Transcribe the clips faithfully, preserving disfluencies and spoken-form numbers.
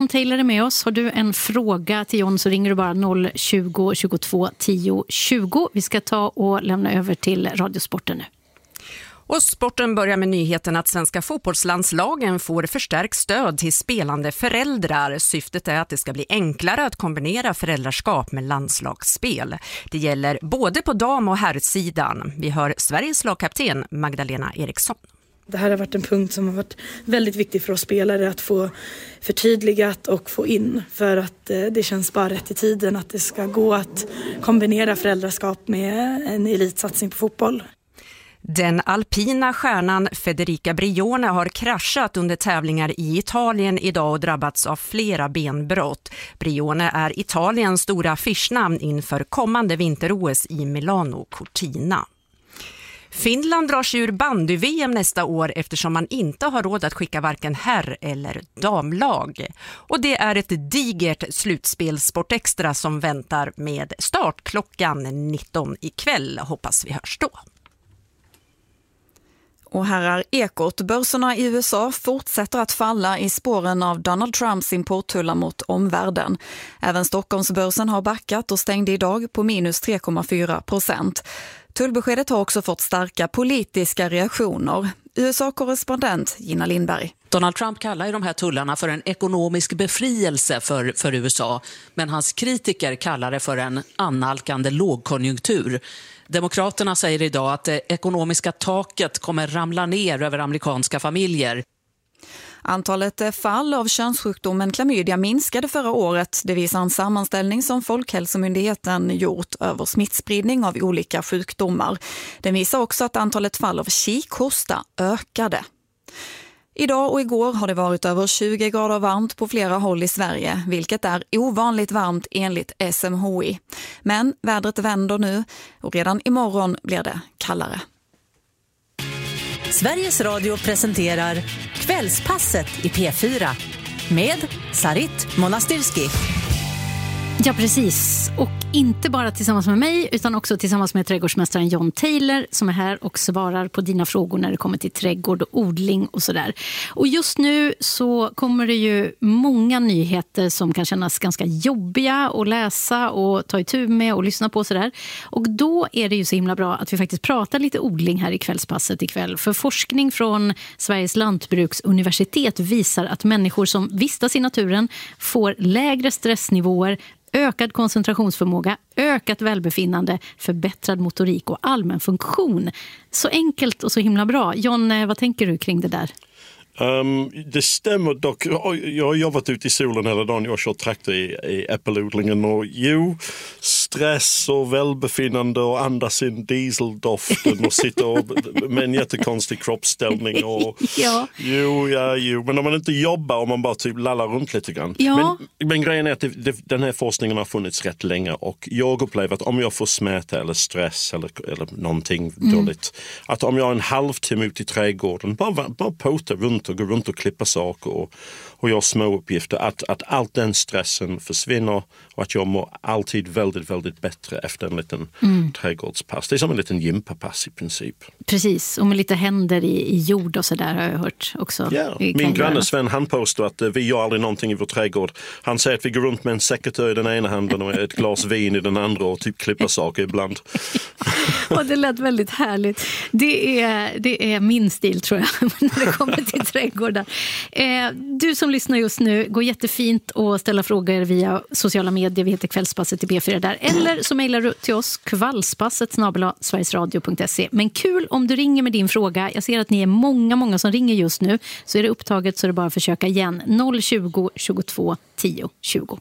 Jon Taylor är med oss. Har du en fråga till Jon så ringer du bara noll tjugo, tjugotvå, tio, tjugo. Vi ska ta och lämna över till Radiosporten nu. Och sporten börjar med nyheten att svenska fotbollslandslagen får förstärkt stöd till spelande föräldrar. Syftet är att det ska bli enklare att kombinera föräldraskap med landslagsspel. Det gäller både på dam- och herrsidan. Vi hör Sveriges lagkapten Magdalena Eriksson. Det här har varit en punkt som har varit väldigt viktig för oss spelare att få förtydligat och få in. För att det känns bara rätt i tiden att det ska gå att kombinera föräldraskap med en elitsatsning på fotboll. Den alpina stjärnan Federica Brione har kraschat under tävlingar i Italien idag och drabbats av flera benbrott. Brione är Italiens stora affischnamn inför kommande vinter-O S i Milano Cortina. Finland drar sig ur bandy-V M nästa år eftersom man inte har råd att skicka varken herr- eller damlag. Och det är ett digert slutspel Sport Extra som väntar med start klockan nitton ikväll. Hoppas vi hörs då. Och här är ekot. Börserna i U S A fortsätter att falla i spåren av Donald Trumps importtullar mot omvärlden. Även Stockholmsbörsen har backat och stängde idag på minus tre komma fyra procent. Tullbeskedet har också fått starka politiska reaktioner. U S A-korrespondent Gina Lindberg. Donald Trump kallar ju de här tullarna för en ekonomisk befrielse för, för U S A. Men hans kritiker kallar det för en annalkande lågkonjunktur. Demokraterna säger idag att det ekonomiska taket kommer ramla ner över amerikanska familjer. Antalet fall av könssjukdomen klamydia minskade förra året. Det visar en sammanställning som Folkhälsomyndigheten gjort över smittspridning av olika sjukdomar. Den visar också att antalet fall av kikhosta ökade. Idag och igår har det varit över tjugo grader varmt på flera håll i Sverige, vilket är ovanligt varmt enligt S M H I. Men vädret vänder nu och redan imorgon blir det kallare. Sveriges Radio presenterar Kvällspasset i P fyra med Sarit Monastirski. Ja, precis. Och inte bara tillsammans med mig utan också tillsammans med trädgårdsmästaren Jon Taylor som är här och svarar på dina frågor när det kommer till trädgård och odling och sådär. Och just nu så kommer det ju många nyheter som kan kännas ganska jobbiga att läsa och ta itu med och lyssna på sådär. Och då är det ju så himla bra att vi faktiskt pratar lite odling här i kvällspasset ikväll. För forskning från Sveriges lantbruksuniversitet visar att människor som vistas i naturen får lägre stressnivåer, ökad koncentrationsförmåga, ökat välbefinnande, förbättrad motorik och allmän funktion. Så enkelt och så himla bra. Jon, vad tänker du kring det där? Um, det stämmer dock. Jag har jobbat ute i solen hela dagen. Jag har kört traktor i, i äppelodlingen och jo, stress och välbefinnande och andas in dieseldoften och sitta och, med en jättekonstig kroppsställning. Och, ja. Jo, ja, jo. Men om man inte jobbar och man bara typ lallar runt lite grann. Ja. Men, men grejen är att det, det, den här forskningen har funnits rätt länge och jag upplever att om jag får smärta eller stress eller, eller någonting mm. dåligt, att om jag har en halvtimme ut i trädgården, bara, bara pota runt och gå runt och klippa saker och, och göra små uppgifter, att, att allt den stressen försvinner och att jag mår alltid väldigt, väldigt bättre efter en liten mm. trädgårdspass. Det är som en liten gympapass i princip. Precis, och med lite händer i, i jord och sådär har jag hört också. Ja, min granne Sven, han påstår att uh, vi gör aldrig någonting i vår trädgård. Han säger att vi går runt med en sekatör i den ena handen och ett glas vin i den andra och typ klippa saker ibland. Och det lät väldigt härligt. Det är, det är min stil tror jag när det kommer till trädgårdar. Eh, du som lyssnar just nu, går jättefint att ställa frågor via sociala medier. Vi heter Kvällspasset i P fyra där. Eller så mejlar du till oss kvallspasset snabel-a sverigesradio punkt se. Men kul om du ringer med din fråga. Jag ser att ni är många, många som ringer just nu. Så är det upptaget så är det bara att försöka igen. noll tjugo, tjugotvå, tio, tjugo.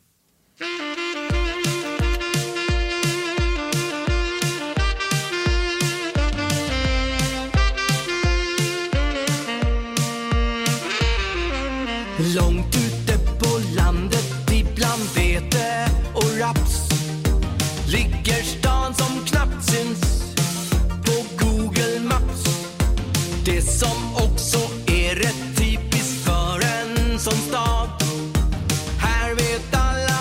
Långt ute på landet ibland vete och raps ligger stan som knappt syns på Google Maps. Det som också är rätt typiskt för en sån stad. Här vet alla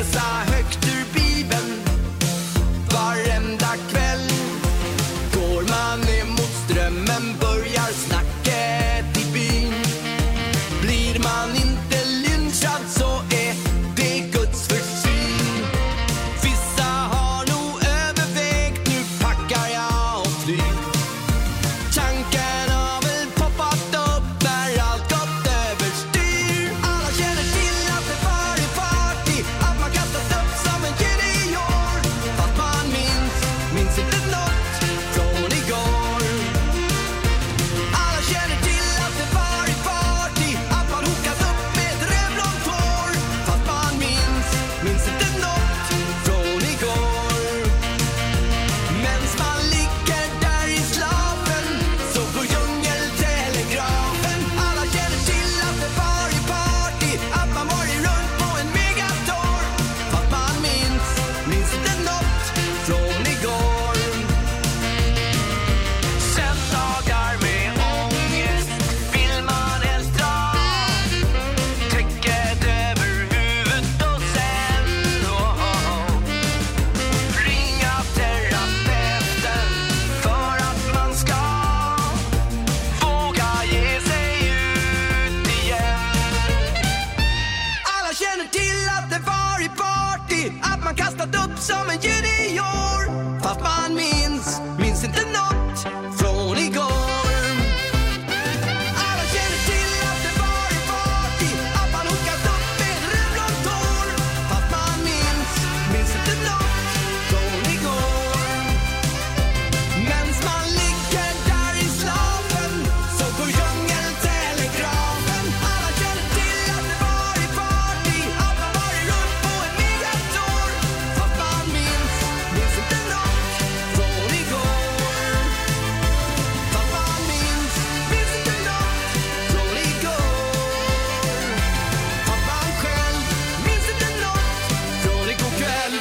läsa högt ur Bibeln varenda kväll. Går man emot strömmen börjar snacket i byn. Blir man inte lynchad så är det Guds försyn. Vissa har nog övervägt, nu packar jag och flyg. Tanken har väl poppat upp när allt gått överstyr. Alla känner till att det var i party, att man kastat upp som en junior. Fast man minns, minns inte något från igår. Alla känner till att det var i party, att man hokat upp med ett rödblått hår. Fast man minns, minns inte något från igår. Mens man ligger där i slapen så går djungeltelegrafen. Alla känner till att det var i party, att man varit runt på en megator. Fast man minns, minns inte något från igår. Söndagar med ångest vill man helst dra. Täcket över huvudet och sen oh, oh, oh. ringa terapeuten för att man ska våga ge sig ut igen. Alla känner till att det var i party, att man kastat upp som en junior. Fast man minns, minns inte något från igår. Alla känner till att det var i party, att man hokat upp med ett rödblått hår. Fast man minns, minns inte något från igår. Mens man ligger där i slapen så går djungeltelegrafen. Alla känner till att det var i party, att man varit runt på en megator. Fast man minns, minns inte något från igår. Fast man minns, minns inte något från igår. Fast man själv minns inte något från igår kväll.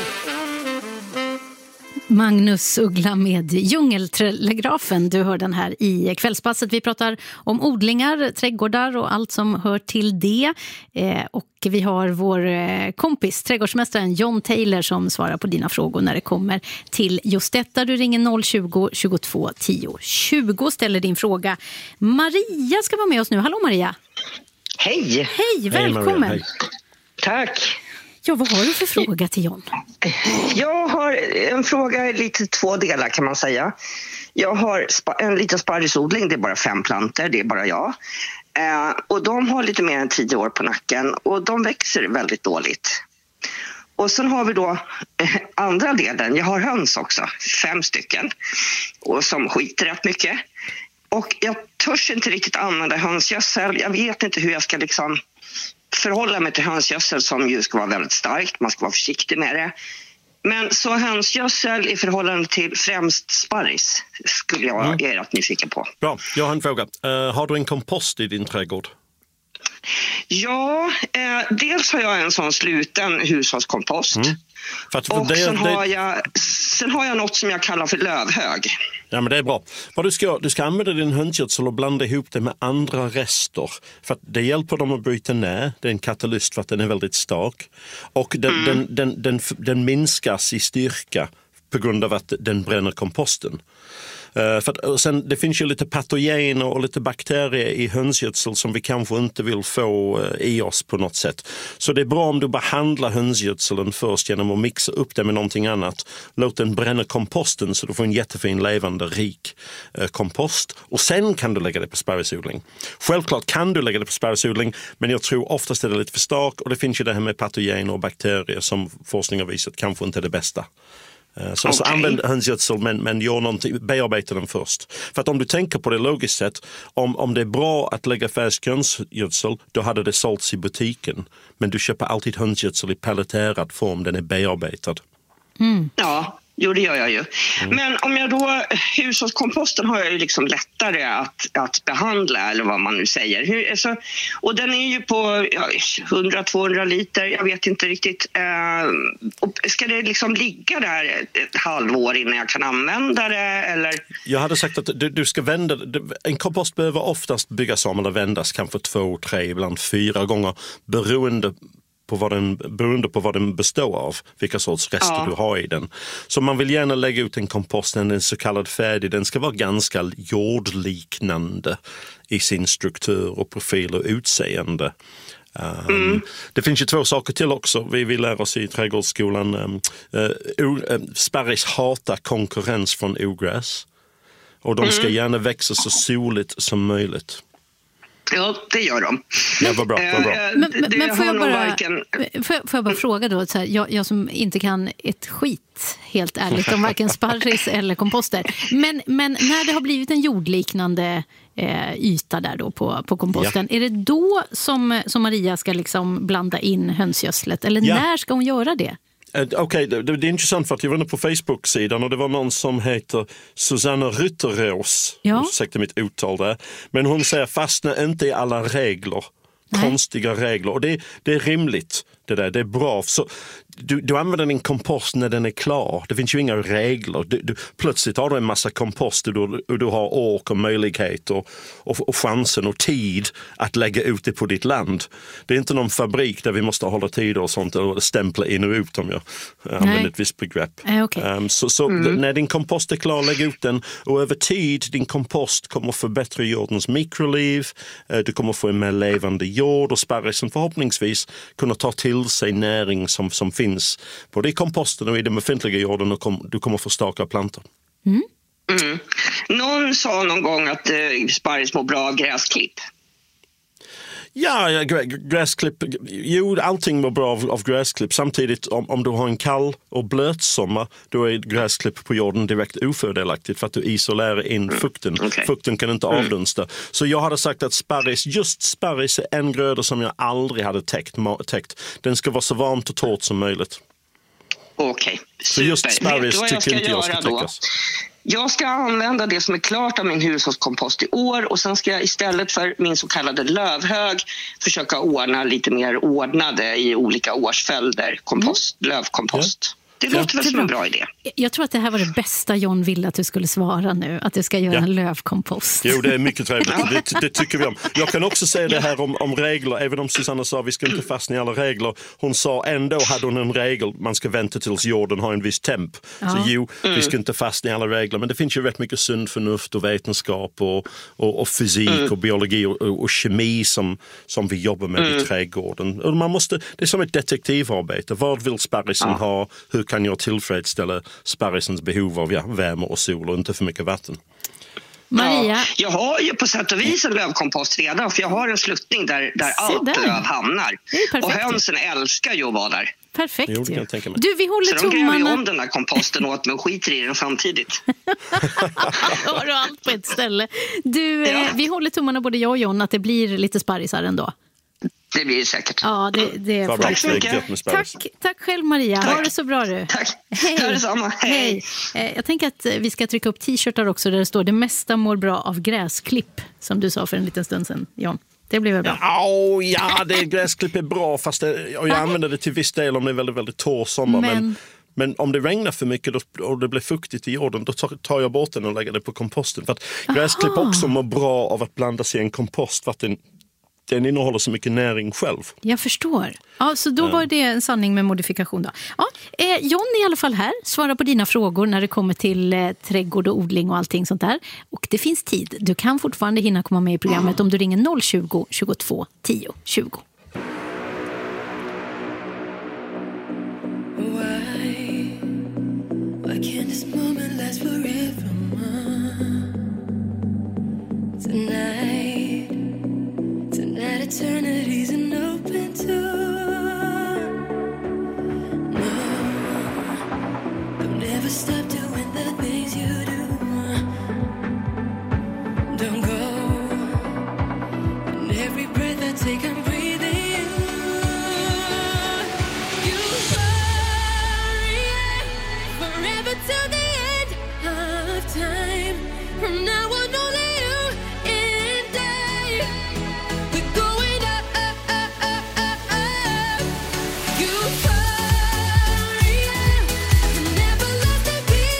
Magnus Uggla med Djungeltelegrafen. Du hör den här i Kvällspasset. Vi pratar om odlingar, trädgårdar och allt som hör till det. Eh, och vi har vår eh, kompis, trädgårdsmästaren John Taylor, som svarar på dina frågor när det kommer till just detta. Du ringer noll tjugo, tjugotvå, tio, tjugo, ställer din fråga. Maria ska vara med oss nu. Hallå Maria. Hej! Hej, välkommen. Maria, hej. Tack. Ja, vad har du för fråga till John? Jag har en fråga i lite två delar kan man säga. Jag har spa- en liten sparrisodling, det är bara fem planter, det är bara jag. Eh, och de har lite mer än tio år på nacken och de växer väldigt dåligt. Och sen har vi då eh, andra delen, jag har höns också, fem stycken. Och som skiter rätt mycket. Och jag törs inte riktigt använda hönsgödsel, jag vet inte hur jag ska liksom förhålla mig till hönsgödsel som ju ska vara väldigt starkt, man ska vara försiktig med det. Men så hönsgödsel i förhållande till främst sparris skulle jag mm. är rätt nyfiken på. Bra, jag har en fråga. Uh, har du en kompost i din trädgård? Ja, eh, dels har jag en sån sluten hushållskompost. Mm. För att, för och det, sen, det... Har jag, sen har jag något som jag kallar för lövhög. Ja, men det är bra. Vad du ska, du ska använda din hönsgödsel och blanda ihop det med andra rester. För att det hjälper dem att bryta ner. Det är en katalyst för att den är väldigt stark. Och den, mm. den, den, den, den minskas i styrka på grund av att den bränner komposten. Uh, för att, och sen, det finns ju lite patogener och lite bakterier i hönsgödsel som vi kanske inte vill få uh, i oss på något sätt. Så det är bra om du behandlar hönsgödseln först genom att mixa upp det med någonting annat. Låt den bränna komposten så du får en jättefin, levande, rik uh, kompost. Och sen kan du lägga det på sparrisodling. Självklart kan du lägga det på sparrisodling, men jag tror oftast är det lite för stark. Och det finns ju det här med patogener och bakterier som forskning har visat kanske inte är det bästa. Så, okay. så använd hönsgödsel men, men gör någonting, bearbeta den först. För att om du tänker på det logiskt sett, om, om det är bra att lägga färsk hönsgödsel, då hade det sålts i butiken. Men du köper alltid hönsgödsel i pelleterad form, den är bearbetad. Mm. Ja, jo det gör jag ju. Mm. Men om jag då, hushållskomposten har jag ju liksom lättare att, att behandla eller vad man nu säger. Hur, alltså, och den är ju på ja, hundra till tvåhundra liter, jag vet inte riktigt. Eh, och ska det liksom ligga där ett halvår innan jag kan använda det? Eller? Jag hade sagt att du, du ska vända, en kompost behöver oftast byggas om eller vändas kanske två, tre, ibland fyra gånger beroende på på vad den, beroende på vad den består av, vilka sorts rester Ja. du har i den. Så man vill gärna lägga ut en kompost, den är så kallad färdig, den ska vara ganska jordliknande i sin struktur och profil och utseende. Um, mm. Det finns ju två saker till också. Vi vill lära oss i trädgårdsskolan. Um, uh, uh, sparris hatar konkurrens från ogräs. Och de ska mm. gärna växa så soligt som möjligt. Ja, det gör de. Ja, vad bra, vad bra. Men, men, men får, jag bara, varken... får, jag, får jag bara fråga då, så här, jag, jag som inte kan ett skit, helt ärligt, om varken sparris eller komposter. Men, men när det har blivit en jordliknande eh, yta där då på, på komposten, ja. Är det då som, som Maria ska liksom blanda in hönsgödslet? Eller ja. När ska hon göra det? Okej, okay, det, det är intressant för att jag var inne på Facebook-sidan och det var någon som heter Susanna Rytterås. Ja. Ursäkta mitt uttal där. Men hon säger fastna inte i alla regler. Nej. Konstiga regler. Och det, det är rimligt. Det där, det är bra. Så du, du använder din kompost när den är klar. Det finns ju inga regler. Du, du, plötsligt har du en massa kompost och du, och du har ork och möjlighet och, och, och chansen och tid att lägga ut det på ditt land. Det är inte någon fabrik där vi måste hålla tider och sånt och stämpla in och ut om jag använder ett visst begrepp. Äh, okay. um, så så mm. när din kompost är klar, lägg ut den och över tid din kompost kommer förbättra jordens mikroliv. Uh, du kommer få en mer levande jord och sparrisen förhoppningsvis kunna ta till sig näring som, som finns både i komposten och i den befintliga jorden och kom, du kommer få starka plantor. Mm. Mm. Någon sa någon gång att eh, sparris mår bra av gräsklipp. Ja, gräsklipp, jo, allting mår bra av, av gräsklipp. Samtidigt om, om du har en kall och blöt sommar, då är gräsklipp på jorden direkt ofördelaktigt för att du isolerar in mm. fukten. Okay. Fukten kan inte mm. avdunsta. Så jag hade sagt att sparris, just sparris är en gröda som jag aldrig hade täckt. täckt. Den ska vara så varmt och torrt som möjligt. Okej, okay. Så just sparris tycker inte jag ska täckas. Jag ska använda det som är klart av min hushållskompost i år och sen ska jag istället för min så kallade lövhög försöka ordna lite mer ordnade i olika årsföljder kompost, mm. lövkompost. Ja. Det låter väl som en bra idé. Jag tror att det här var det bästa John ville att du skulle svara nu. Att du ska göra ja. en lövkompost. Jo, det är mycket trevligt. Det, det tycker vi om. Jag kan också säga det här om, om regler. Även om Susanna sa att vi ska inte fastna i alla regler. Hon sa ändå hade hon en regel. Man ska vänta tills jorden har en viss temp. Ja. Så jo, mm. vi ska inte fastna i alla regler. Men det finns ju rätt mycket sund förnuft och vetenskap och, och, och fysik mm. och biologi och, och, och kemi som, som vi jobbar med mm. i trädgården. Och man måste, det är som ett detektivarbete. Vad vill sparrisen ja. ha? Hur kan jag tillfredsställa sparrisens behov av ja, värme och sol och inte för mycket vatten? Maria? Ja, jag har ju på sätt och vis en lövkompost redan för jag har en sluttning där, där allt där. löv hamnar. Och hönsen älskar ju att vara där. Perfekt. Jo, det kan jag tänka mig. Du, vi håller så tummarna. de gräver ju om den där komposten åt mig och skiter i den samtidigt. Har du allt på ett ställe. Du, ja. vi håller tummarna både jag och John att det blir lite sparrisar ändå. Det blir det säkert. Ja, det, det får tack så mycket. Tack, tack själv Maria. Tack. Ha det så bra du. Tack. Hej. Hej. Detsamma. Hej. Hej. Jag tänker att vi ska trycka upp t-shirtar också där det står det mesta mår bra av gräsklipp. Som du sa för en liten stund sedan, John. Det blir väl bra? Ja, oh, ja det gräsklipp är bra fast det, jag använder det till viss del om det är väldigt, väldigt torr sommar. Men... men... Men om det regnar för mycket då, och det blir fuktigt i jorden, då tar jag bort den och lägger det på komposten. För att gräsklipp också mår bra av att blandas i en kompost för att den, den innehåller så mycket näring själv. Jag förstår. Ja, så då var det en sanning med modifikation då. Ja, eh, John är i alla fall här. Svarar på dina frågor när det kommer till eh, trädgård och odling och allting sånt där. Och det finns tid. Du kan fortfarande hinna komma med i programmet om du ringer noll tjugo, tjugotvå, tio, tjugo. Why can't this moment last forever? Tonight, tonight eternity's an open door. No, I'll never stop doing the things you do. Don't go, and every breath I take I'm breathing. You forever till the end of time. From now on, only you and I. We're going up, up, up, up, up, up. Euphoria, never lost a beat.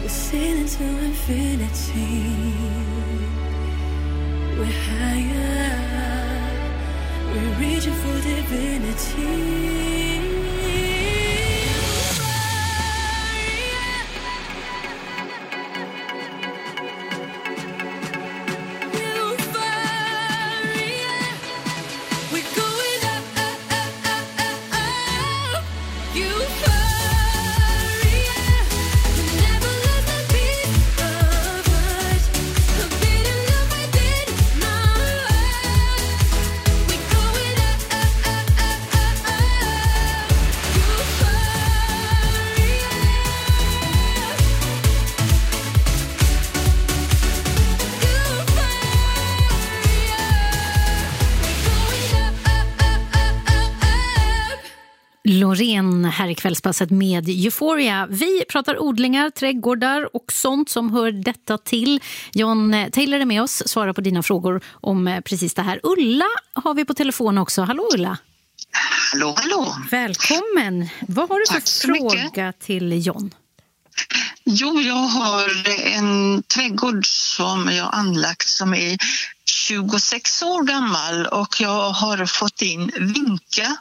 We're sailing to infinity. We're higher. We're reaching for divinity. Loreen här i kvällspasset med Euphoria. Vi pratar odlingar, trädgårdar och sånt som hör detta till. John Taylor är med oss, svarar på dina frågor om precis det här. Ulla har vi på telefon också. Hallå Ulla. Hallå, hallå. Välkommen. Vad har du Tack för fråga mycket. till John? Jo, jag har en trädgård som jag anlagt som är tjugosex år gammal och jag har fått in vinka.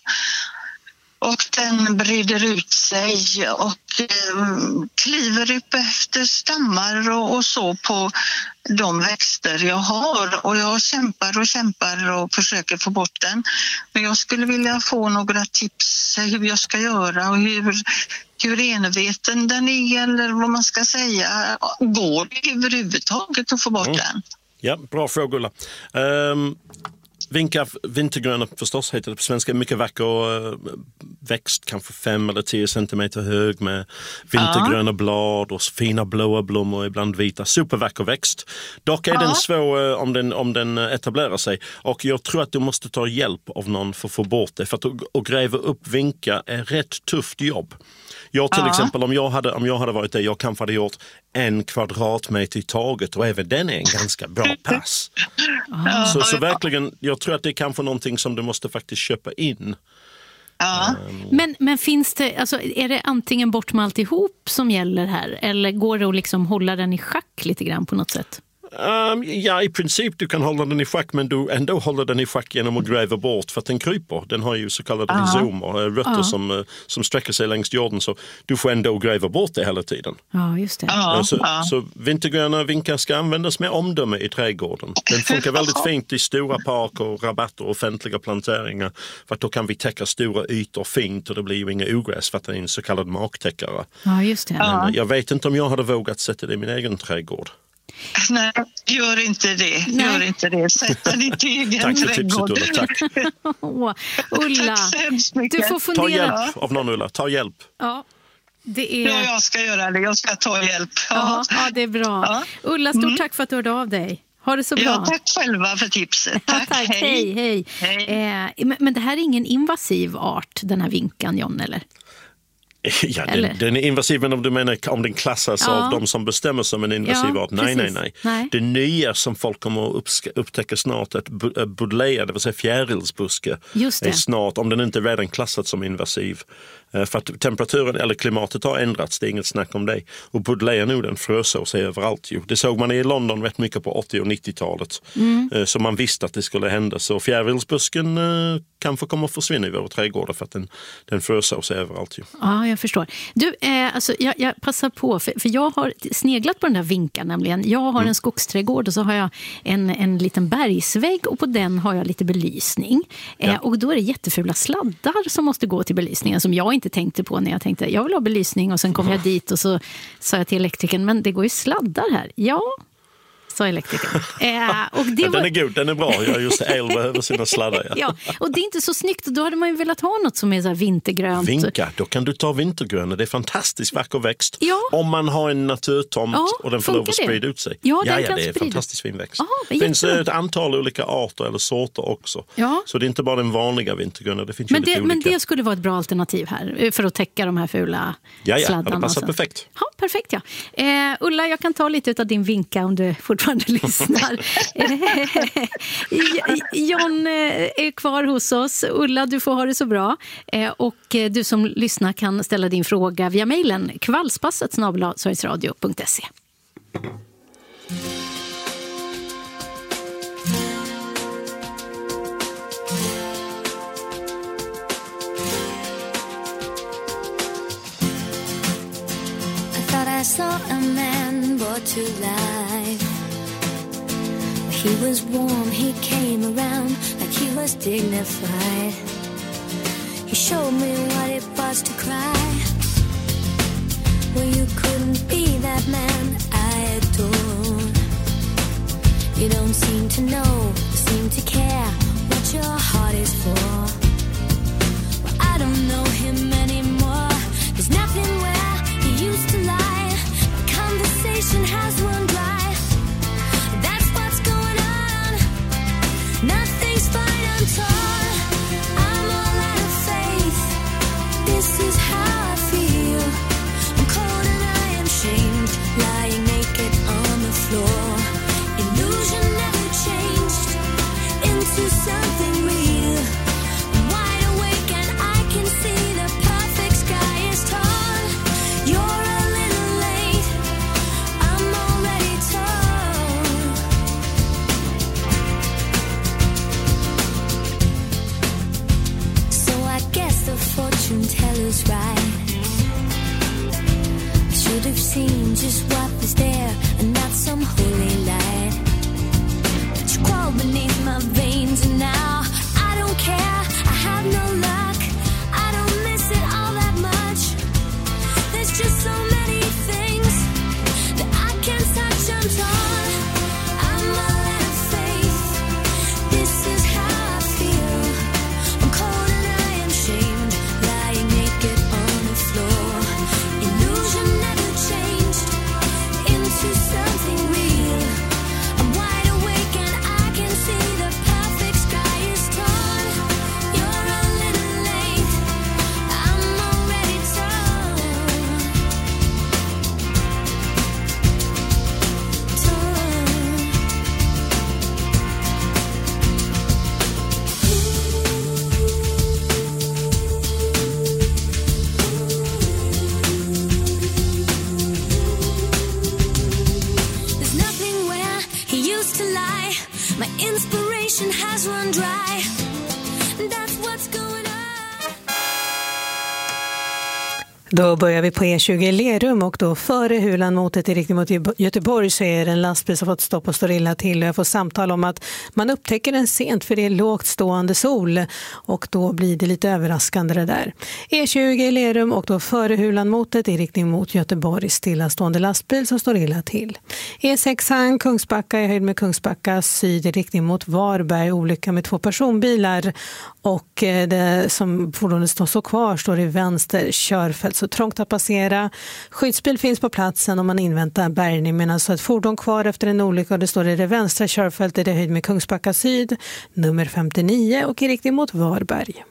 Och den breder ut sig och eh, kliver upp efter stammar och, och så på de växter jag har. Och jag kämpar och kämpar och försöker få bort den. Men jag skulle vilja få några tips hur jag ska göra och hur, hur enveten den är eller vad man ska säga. Går det överhuvudtaget att få bort mm. den? Ja, bra fråga Ulla. Um... Vinka, vintergröna förstås heter det på svenska. Mycket vacker växt, kanske fem eller tio centimeter hög med vintergröna ja. blad och fina blåa blommor, ibland vita. Supervacker växt. Dock är ja. den svår om den, om den etablerar sig. Och jag tror att du måste ta hjälp av någon för att få bort det. För att, att gräva upp vinka är rätt tufft jobb. Jag till ja. exempel, om jag, hade, om jag hade varit det, jag kanske hade gjort en kvadratmeter i taget och även den är en ganska bra pass. Ja. Så, så verkligen, jag tror att det är kanske någonting som du måste faktiskt köpa in. Ja. Um. Men, men finns det, alltså, är det antingen bort med alltihop som gäller här eller går det att liksom hålla den i schack lite grann på något sätt? Um, ja, i princip du kan hålla den i schack men du ändå håller den i schack genom att gräva bort för att den kryper. Den har ju så kallade uh-huh. rhizomer, rötter uh-huh. som, som sträcker sig längs jorden så du får ändå gräva bort det hela tiden. Ja, just det. Uh-huh. Så, uh-huh. så vintergröna vinkar ska användas med omdöme i trädgården. Den funkar väldigt fint i stora parker, rabatter och offentliga planteringar för att då kan vi täcka stora ytor fint och det blir ju inga ogräs för att det är en så kallad marktäckare. Ja, just det. Men Uh-huh. jag vet inte om jag hade vågat sätta det i min egen trädgård. Nej, gör inte det. Nej. Gör inte det. Sätt den i egen tack för tipset Ulla, tack. oh, Ulla, du får fundera. Ta hjälp av någon Ulla, ta hjälp. Ja, det är... ja, jag ska göra det. Jag ska ta hjälp. Ja, ja det är bra. Ja. Ulla, stort mm. tack för att du hörde av dig. Ha det så bra. Ja, tack själva för tipset. Tack, tack. Hej. hej, hej. Eh, men, men det här är ingen invasiv art, den här vinkan, John, eller? Ja, den, den är invasiv, men om du menar om den klassas ja. av de som bestämmer som en invasiv ja, art. Nej, nej, nej, nej. Det nya som folk kommer att upptäcka snart är att buddleia, det vill säga fjärilsbuske, är snart, om den inte är redan klassad som invasiv. För att temperaturen eller klimatet har ändrats, det är inget snack om det. Och buddleia nu, den frösår sig överallt ju. Det såg man i London rätt mycket på åttio- och nittiotalet. Mm. Så man visste att det skulle hända. Så fjärilsbusken kanske kommer att försvinna i våra trädgårdar för att den, den frösår sig överallt ju. Ja, jag förstår. Du, eh, alltså, jag, jag passar på, för, för jag har sneglat på den där vinkan nämligen. Jag har mm. en skogsträdgård och så har jag en, en liten bergsvägg och på den har jag lite belysning. Eh, ja. Och då är det jättefula sladdar som måste gå till belysningen som jag inte tänkte på när jag tänkte jag vill ha belysning och sen kom jag dit och så sa jag till elektrikern men det går ju sladdar här. Ja, sa elektrikern. Eh, och det ja, var... Den är god, den är bra. Jag just el behöver sina sladdar. Ja. ja, och det är inte så snyggt. Då hade man ju velat ha något som är så här vintergrönt. Vinka, då kan du ta vintergröna. Det är fantastiskt vacker växt. Ja. Om man har en naturtomt ja, och den får lov att sprida ut sig. Ja, ja, den ja kan det är sprida. fantastiskt fin växt. Aha, det finns ett antal olika arter eller sorter också. Ja. Så det är inte bara den vanliga vintergröna. Det finns men, ju det, lite men olika. det skulle vara ett bra alternativ här för att täcka de här fula ja, ja, sladdarna. Ja, det passar perfekt. Ja, perfekt ja. Eh, Ulla, jag kan ta lite av din vinka om du fortfarande fortfarande lyssnar. John är kvar hos oss. Ulla, du får ha det så bra. Och du som lyssnar kan ställa din fråga via mejlen kvällspasset snabel-a sverigesradio punkt se. I saw a man brought to life. He was warm, he came around like he was dignified. He showed me what it was to cry. Well, you couldn't be that man I adore. You don't seem to know, seem to care what your heart is for. Well, I don't know him anymore. There's nothing where he used to lie. Conversation has run dry. That's what's going on. Nothing's fine, I'm torn. I'm all out of faith. This is how I feel. I'm cold and I am shamed, lying naked on the floor. Illusion never changed into something real. I'm wide awake and I can see the perfect sky is torn. You're a little late. I'm already torn. So I guess the fortune teller's right. I should have seen just what was there and not some holy light. But you crawl beneath my veins and now I don't care. I have no luck. I don't miss it all that much. There's just so many things that I can't touch. I'm torn. I'm all out of faith. This is how I feel. I'm cold and I am shamed, lying naked on the floor. Illusion never changed into something real. I'm wide awake and I can see the perfect sky is torn. You're a little late. I'm already torn. There's nothing where he used to lie. My inspiration has run dry. That's what's going on. Då börjar vi på E tjugo i Lerum och då före Hulanmotet i riktning mot Göteborg så är det en lastbil som fått stopp och står illa till. Och jag får samtal om att man upptäcker den sent för det är lågt stående sol och då blir det lite överraskande det där. E tjugo i Lerum och då före Hulanmotet i riktning mot Göteborg stillastående lastbil som står illa till. E sex Kungsbacka i höjd med Kungsbacka syd i riktning mot Varberg, olycka med två personbilar och det som fordonet står så kvar står i vänster körfält så trångt att passera. Skyddsbil finns på platsen om man inväntar bärgning men alltså ett fordon kvar efter en olycka och det står i det vänstra körfältet i höjd med Kungsbacka syd nummer femtionio och i riktning mot Varberg.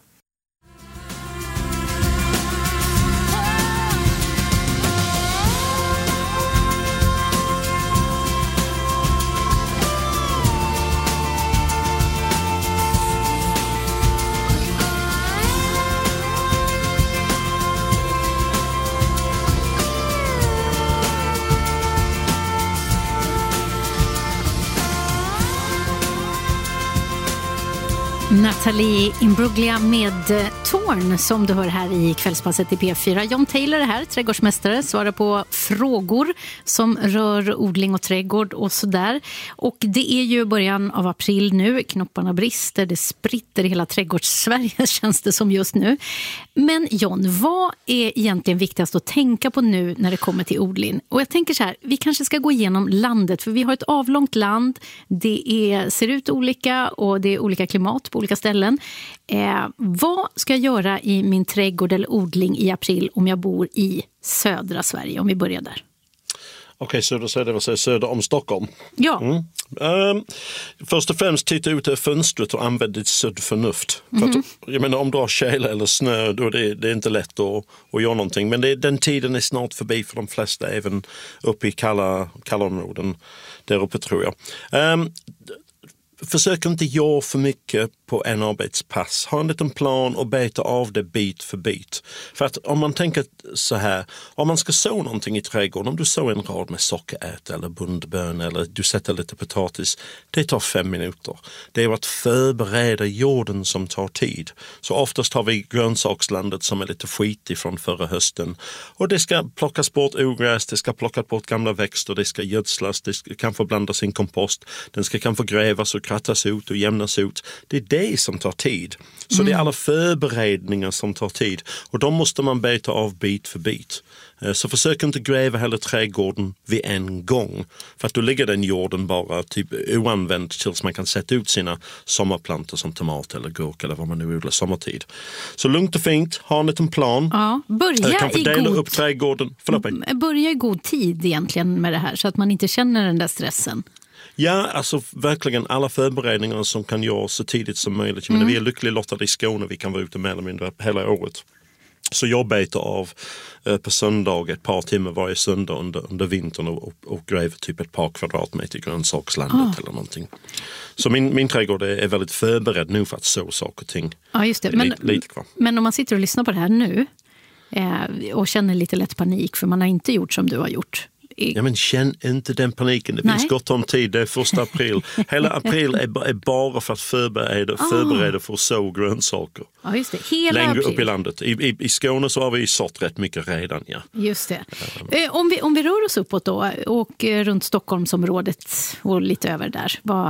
Natalie Imbruglia med Torn som du hör här i kvällspasset i P fyra. John Taylor är här, trädgårdsmästare, svarar på frågor som rör odling och trädgård och sådär. Och det är ju början av april nu, knopparna brister, det spritter i hela trädgårdssverige känns det som just nu. Men John, vad är egentligen viktigast att tänka på nu när det kommer till odling? Och jag tänker så här, vi kanske ska gå igenom landet för vi har ett avlångt land, det är, ser ut olika och det är olika klimat på olika ställen. Eh, vad ska jag göra i min trädgård eller odling i april om jag bor i södra Sverige, om vi börjar där? Okej, söder, söder, vad säger söder om Stockholm? Ja. Mm. Um, först och främst titta ut i fönstret och använd ditt sundförnuft. Mm. För att, jag menar, om du har tjäle eller snö, då det, det är inte lätt att, att göra någonting. Men det, den tiden är snart förbi för de flesta, även uppe i kalla, kalla områden där uppe, tror jag. Um, Försök inte göra för mycket på en arbetspass. Ha en liten plan och beta av det bit för bit. För att om man tänker så här, om man ska så någonting i trädgården, om du så en rad med sockerärtor eller bondbön eller du sätter lite potatis, det tar fem minuter. Det är att förbereda jorden som tar tid. Så oftast har vi grönsakslandet som är lite skitig från förra hösten. Och det ska plockas bort ogräs, det ska plockas bort gamla växter, det ska gödslas, det ska, kan få blandas in kompost, den ska kan få grävas och krattas ut och jämnas ut. Det är det som tar tid. Så mm. det är alla förberedningar som tar tid. Och de måste man beta av bit för bit. Så försök inte gräva hela trädgården vid en gång. För att då ligger den jorden bara typ oanvänd tills man kan sätta ut sina sommarplantor som tomat eller gurk eller vad man nu odlar sommartid. Så lugnt och fint, ha en liten plan. Ja, börja kan få i dela god... upp trädgården. Förlåt mig. Börja i god tid egentligen med det här så att man inte känner den där stressen. Ja, alltså verkligen alla förberedningar som kan göras så tidigt som möjligt. Mm. Men vi är lyckligt lottade i Skåne, vi kan vara ute med eller mindre hela året. Så jag betar av eh, på söndag ett par timmar varje söndag under, under vintern och, och, och gräver typ ett par kvadratmeter i grönsakslandet ah. eller någonting. Så min, min trädgård är, är väldigt förberedd nu för att så saker och ting. Ja, just det. Men, lite, lite kvar. Men om man sitter och lyssnar på det här nu eh, och känner lite lätt panik för man har inte gjort som du har gjort. Ja, men känn inte den paniken. Det Nej. finns gott om tid. Det är första april. Hela april är, är bara för att förbereda, oh. förbereda för att så grönsaker. Ja, just det. Hela Längre april. upp i landet. I, i, I Skåne så har vi sått rätt mycket redan. Ja. Just det. Um. Om, vi, om vi rör oss uppåt då och runt Stockholmsområdet och lite över där. Vad,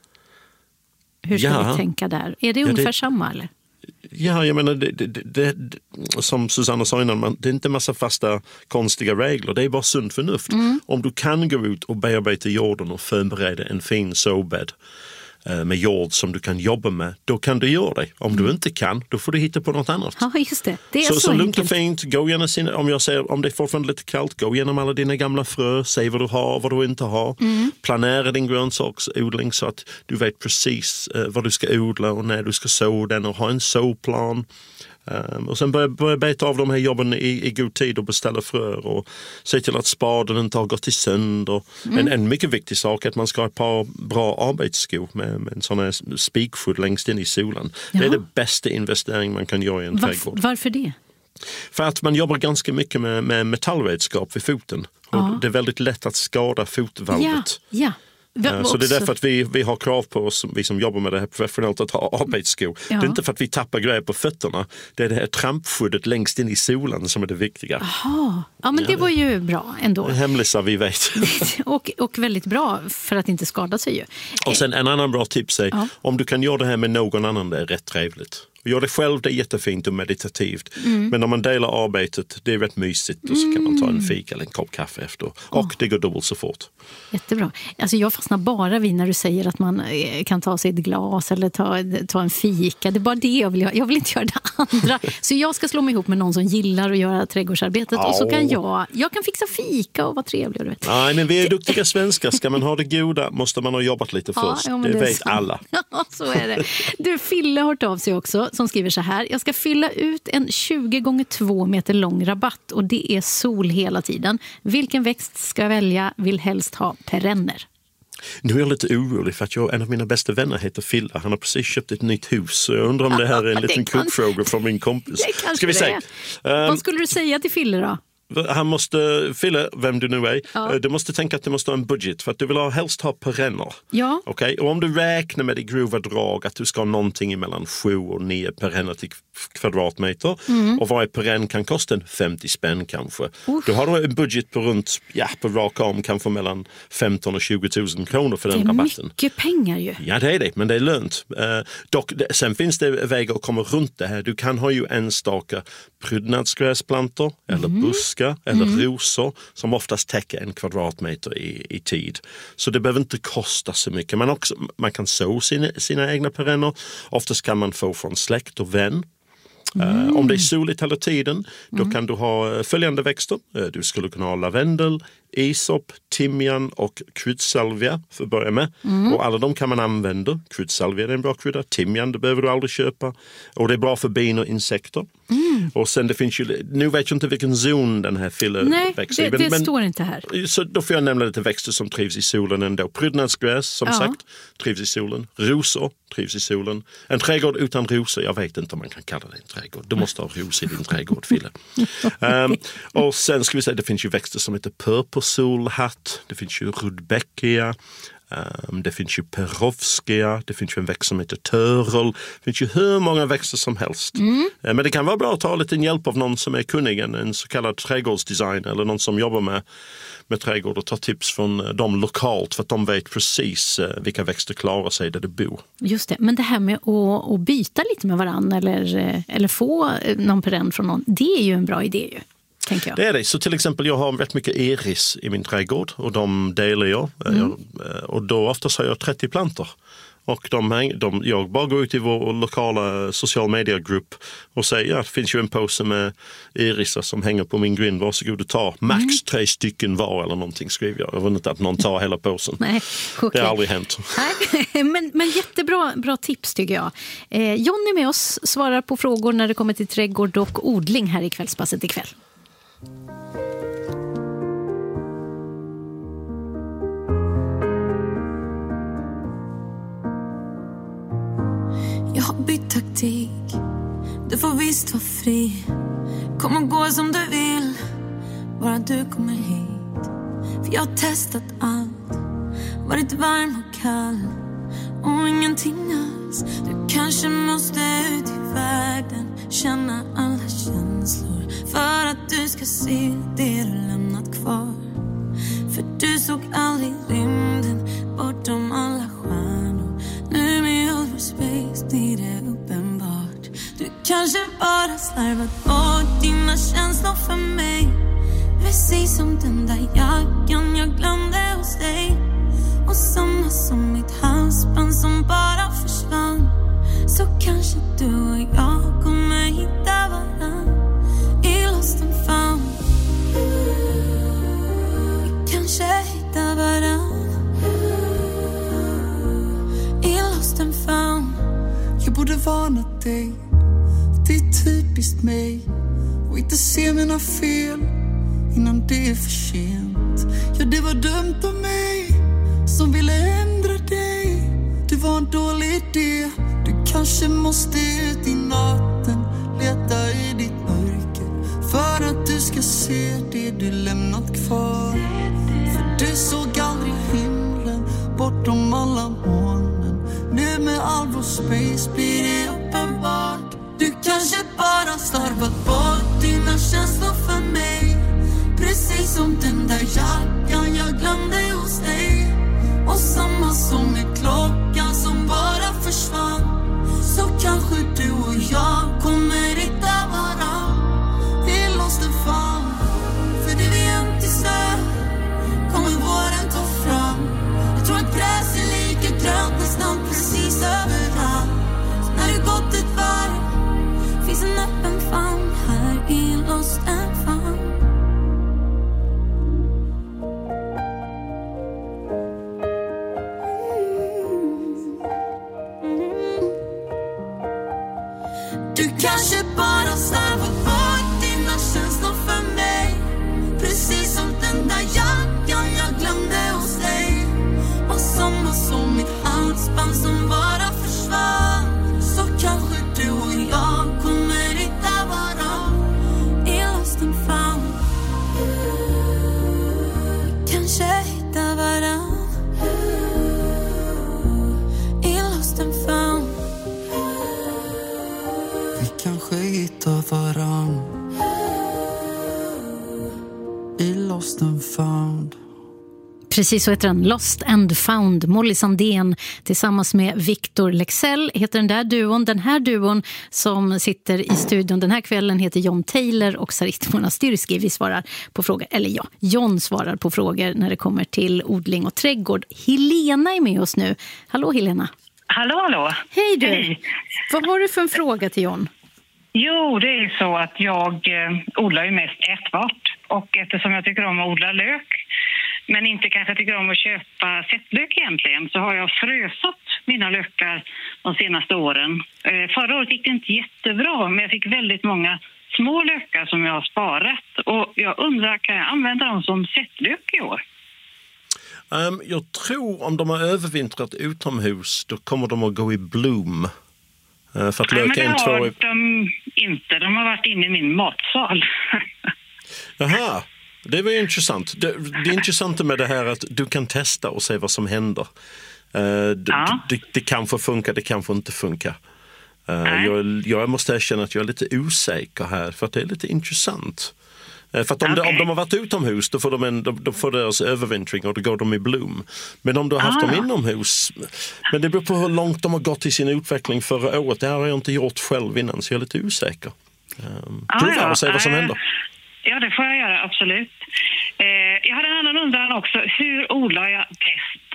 hur ska ja. vi tänka där? Är det ungefär ja, det... samma eller? Ja, jag menar, det, det, det, det, som Susanna sa innan, man, det är inte en massa fasta konstiga regler, det är bara sunt förnuft. Mm. Om du kan gå ut och bearbeta jorden och förbereda en fin såbädd eh, med jord som du kan jobba med, då kan du göra det. Om mm. du inte kan, då får du hitta på något annat. Ja, just det. Det är så, så, så lugnt och fint, gå igenom sina, om jag säger, om det är fortfarande lite kallt, gå igenom alla dina gamla frö, säg vad du har, vad du inte har. Mm. Planera din grönsaksodling så att du vet precis eh, vad du ska odla och när du ska så den och ha en såplan. Um, och sen börja, börja beta av de här jobben i, i god tid och beställa fröer och se till att spaden inte har gått i sönder. Mm. En, en mycket viktig sak är att man ska ha ett par bra arbetsskor med, med en sån här spikskydd längst in i solen. Ja. Det är det bästa investering man kan göra i en Varf- trädgård. Varför det? För att man jobbar ganska mycket med, med metallredskap vid foten. Ja. Och det är väldigt lätt att skada fotvalvet. Ja, ja. Uh, så det är därför att vi, vi har krav på oss, vi som jobbar med det här professionellt, att ha arbetsskor. Ja. Det är inte för att vi tappar grejer på fötterna. Det är det här trampskyddet längst in i solen som är det viktiga. Jaha, ja men det var ju bra ändå. Hemlisar vi vet. och, och väldigt bra för att inte skada sig ju. Och sen en annan bra tips är, ja. om du kan göra det här med någon annan, det är rätt trevligt. Gör det själv, det är jättefint och meditativt. Mm. Men om man delar arbetet, det är rätt mysigt och så kan man ta en fika eller en kopp kaffe efter. Och oh. det går dubbelt så fort. Jättebra. Alltså jag fastnar bara vid när du säger att man kan ta sig ett glas eller ta, ta en fika. Det är bara det jag vill göra. Jag vill inte göra det andra. Så jag ska slå mig ihop med någon som gillar att göra trädgårdsarbetet. Oh. Och så kan jag, jag kan fixa fika och vara trevlig. Du vet. Nej, men vi är duktiga svenskar. Ska man ha det goda måste man ha jobbat lite ja, först. Ja, det, det vet så. alla. Ja, så är det. Du, Fille har hört av sig också som skriver så här: jag ska fylla ut en tjugo gånger två meter lång rabatt och det är sol hela tiden. Vilken växt ska jag välja? Vill helst ha perenner. Nu är jag lite orolig för att jag, en av mina bästa vänner heter Fille. Han har precis köpt ett nytt hus. Så jag undrar om det här är en liten kan... kuggfråga från min kompis. Ska vi se. Um, Vad skulle du säga till Fille då? Han måste, Fille, vem du nu är, ja. du måste tänka att du måste ha en budget för att du vill ha, helst ha perenner. Ja. Okay? Och om du räknar med i grova drag att du ska ha någonting mellan sju och nio perenner till kvadratmeter mm. och varje perenn kan kosta en femtio spänn kanske. Uh. Då har du en budget på runt, ja, på rak arm kanske mellan femton och tjugo tusen kronor för den rabatten. Det är mycket pengar ju. Ja, det är det, men det är lönt. Uh, dock, det, sen finns det vägar att komma runt det här. Du kan ha ju enstaka prydnadsgräsplantor eller mm. buskar eller mm. rosor som oftast täcker en kvadratmeter i, i tid. Så det behöver inte kosta så mycket. Man, också, man kan så sina, sina egna perenner. Oftast kan man få från släkt och vän. Mm. Uh, om det är soligt hela tiden, då mm. kan du ha följande växter. Uh, du skulle kunna ha lavendel, isop, timjan och kryddsalvia för att börja med. Mm. Och alla de kan man använda. Kryddsalvia är en bra krydda. Timjan, det behöver du aldrig köpa. Och det är bra för bin och insekter. Mm. Och sen det finns ju, nu vet jag inte vilken zon den här fyller Nej, växer i. det, det men, står inte här. Så då får jag nämna lite växter som trivs i solen ändå. Prydnadsgräs som Ja. sagt trivs i solen. Rosor trivs i solen. En trädgård utan rosor, jag vet inte om man kan kalla det en trädgård. Du måste ha rosor i din trädgård, Fille. um, och sen ska vi säga, det finns ju växter som heter purpursolhatt. Det finns ju rudbeckia. Um, det finns ju perovskia, det finns ju en växt som heter törel. Det finns ju hur många växter som helst. Mm. Uh, men det kan vara bra att ta lite hjälp av någon som är kunnig, en, en så kallad trädgårdsdesigner eller någon som jobbar med, med trädgård och tar tips från uh, dem lokalt för att de vet precis uh, vilka växter klarar sig där de bor. Just det, men det här med att, att byta lite med varann eller, eller få någon perenn från någon, det är ju en bra idé ju. Jag. Det är det. Så till exempel jag har rätt mycket iris i min trädgård och de delar jag. Mm. jag och då oftast har jag trettio plantor. Och de, de, jag bara går ut i vår lokala social media-grupp och säger att det finns ju en påse med irisar som hänger på min grind. Varsågod och ta max mm. tre stycken var eller någonting, skriver jag. Jag vill inte att någon tar hela påsen. Nej, okay. Det har aldrig hänt. Nej, men, men jättebra bra tips tycker jag. Eh, John är med oss, svarar på frågor när det kommer till trädgård och odling här i Kvällspasset ikväll. Jag har bytt taktik. Du får visst vara fri. Kom och gå som du vill, bara du kommer hit. För jag har testat allt, varit varm och kall och ingenting alls. Du kanske måste ut i världen, känna alla känslor för att du ska se det du lämnat kvar. För du såg aldrig rymden bortom alla stjärnor. Nu med all vår space blir det uppenbart. Du kanske bara slarvat bort dina känslor för mig. Precis som den där jackan jag glömde hos dig. Och samma som mitt halsband som bara försvann. Så kanske du och jag kommer hitta varann i Lost and found. Vi kanske hittar varann i Lost and found. Jag borde varna dig, det är typiskt mig och inte se mina fel innan det är för sent. Ja, det var dumt av mig som ville ändra dig. Det var en dålig idé. Du kanske måste ut i natten, leta i ditt mörker för att du ska se det du lämnat kvar. För du såg aldrig himlen bortom alla molnen. Nu med all vår space blir det uppenbart. Du kanske bara slarvat bort dina känslor för mig. Precis som den där jackan jag glömde hos dig. Och samma som med klockan som bara försvann. Så kanske du och jag kommer hitta varann. Vi är lost and found. För det vi gömt i snö kommer våren ta fram. Jag tror att gräs är lika grönt nästan precis överallt. Så när du gått ett varv finns en öppen famn här i Lost and found. Du kanske bara slarvat bort dina känslor för mig. Precis som den där jackan jag glömde hos dig. Och samma som mitt halsband som bara försvann. Så kanske du och jag kommer hitta varann i Lost and found. Kanske hitta varann i Lost and found. Kanske hittar varann i Lost and found. Precis så heter den, Lost and found. Molly Sandén tillsammans med Victor Lexell heter den där duon. Den här duon som sitter i studion den här kvällen heter John Taylor och Sarit Monastyrski. Vi svarar på frågor, eller ja, John svarar på frågor när det kommer till odling och trädgård. Helena är med oss nu. Hallå Helena. Hallå, hallå. Hej du. Hej. Vad har du för en fråga till John? Jo, det är så att jag eh, odlar ju mest ätbart. Och eftersom jag tycker om att odla lök men inte kanske tycker om att köpa sättlök egentligen, så har jag frösat mina lökar de senaste åren. Eh, förra året gick det inte jättebra, men jag fick väldigt många små lökar som jag har sparat. Och jag undrar, kan jag använda dem som sättlök i år? Um, jag tror om de har övervintrat utomhus, då kommer de att gå i bloom. Uh, för att Nej, men det en har två... de inte. De har varit inne i min matsal. Jaha, det var intressant. Det, det intressanta med det här är att du kan testa och se vad som händer. Uh, det, ja. det, det kanske funkar, det kanske inte funkar. Uh, jag, jag måste erkänna att jag är lite osäker här, för att det är lite intressant. Uh, för att om, okay. det, om de har varit utomhus, då får de, en, de, de får deras övervintring och då går de i bloom. Men om du har haft ah. dem inomhus, men det beror på hur långt de har gått i sin utveckling förra året. Det här har jag inte gjort själv innan, så jag är lite osäker. Um, ah, prova ja. och se vad som uh, händer. Ja, det får jag göra, absolut. Uh, jag hade en annan undran också. Hur odlar jag bäst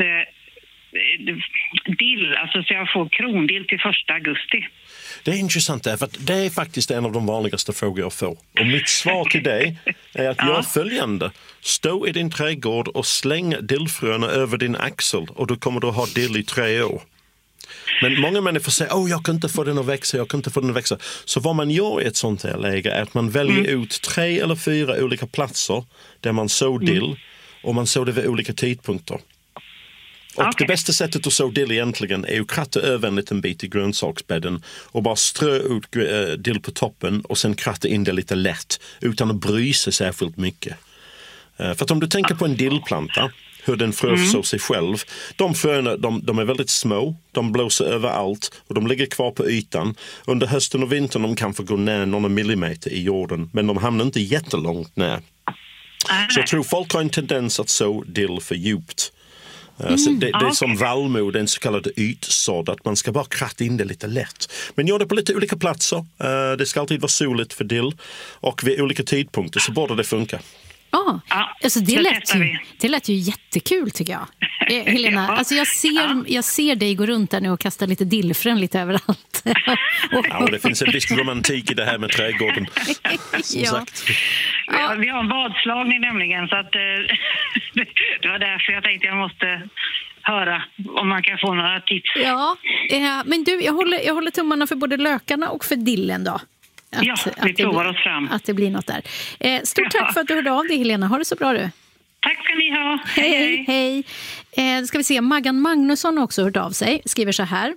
uh, dill, alltså så jag får krondill till första augusti? Det är intressant där, för att det är faktiskt en av de vanligaste frågor jag får. Och mitt svar till dig är att ja. gör följande. Stå i din trädgård och släng dillfröna över din axel och då kommer du ha dill i tre år. Men många människor säger, åh oh, jag kan inte få den att växa, jag kan inte få den att växa. Så vad man gör i ett sånt här läge är att man väljer mm. ut tre eller fyra olika platser där man så dill mm. och man så det vid olika tidpunkter. Och okay. det bästa sättet att så dill egentligen är att kratta över en liten bit i grönsaksbädden och bara strö ut äh, dill på toppen och sen kratta in det lite lätt utan att bry sig särskilt mycket. Uh, för att om du tänker på en dillplanta, hur den frösår mm. sig själv, de fröna de, de är väldigt små, de blåser överallt och de ligger kvar på ytan. Under hösten och vintern de kan få gå ner några millimeter i jorden, men de hamnar inte jättelångt ner. Mm. Så jag tror folk har en tendens att så dill för djupt. Mm, så det, det är okay. som vallmo, det är en så kallad ytsådd, att man ska bara kratta in det lite lätt. Men gör det på lite olika platser. Det ska alltid vara soligt för dill och vid olika tidpunkter så borde det funka. Ah, ja, alltså det, lät ju, det lät ju jättekul tycker jag. Eh, Helena, ja. alltså jag, ser, jag ser dig gå runt där nu och kasta lite dillfrön lite överallt. och, ja, det finns en viss romantik i det här med trädgården. Som ja. sagt. Ja, vi har en vadslagning nämligen, så att, eh, det var därför jag tänkte jag måste höra om man kan få några tips. Ja, eh, men du, jag håller, jag håller tummarna för både lökarna och för dillen då. Att, ja, vi att provar det, oss fram. Att det blir något där. Eh, stort tack ja. för att du hörde av dig, Helena. Ha det så bra du. Tack ska ni ha. Hej, hej. hej. Eh, ska vi se, Maggan Magnusson har också hört av sig. Skriver så här.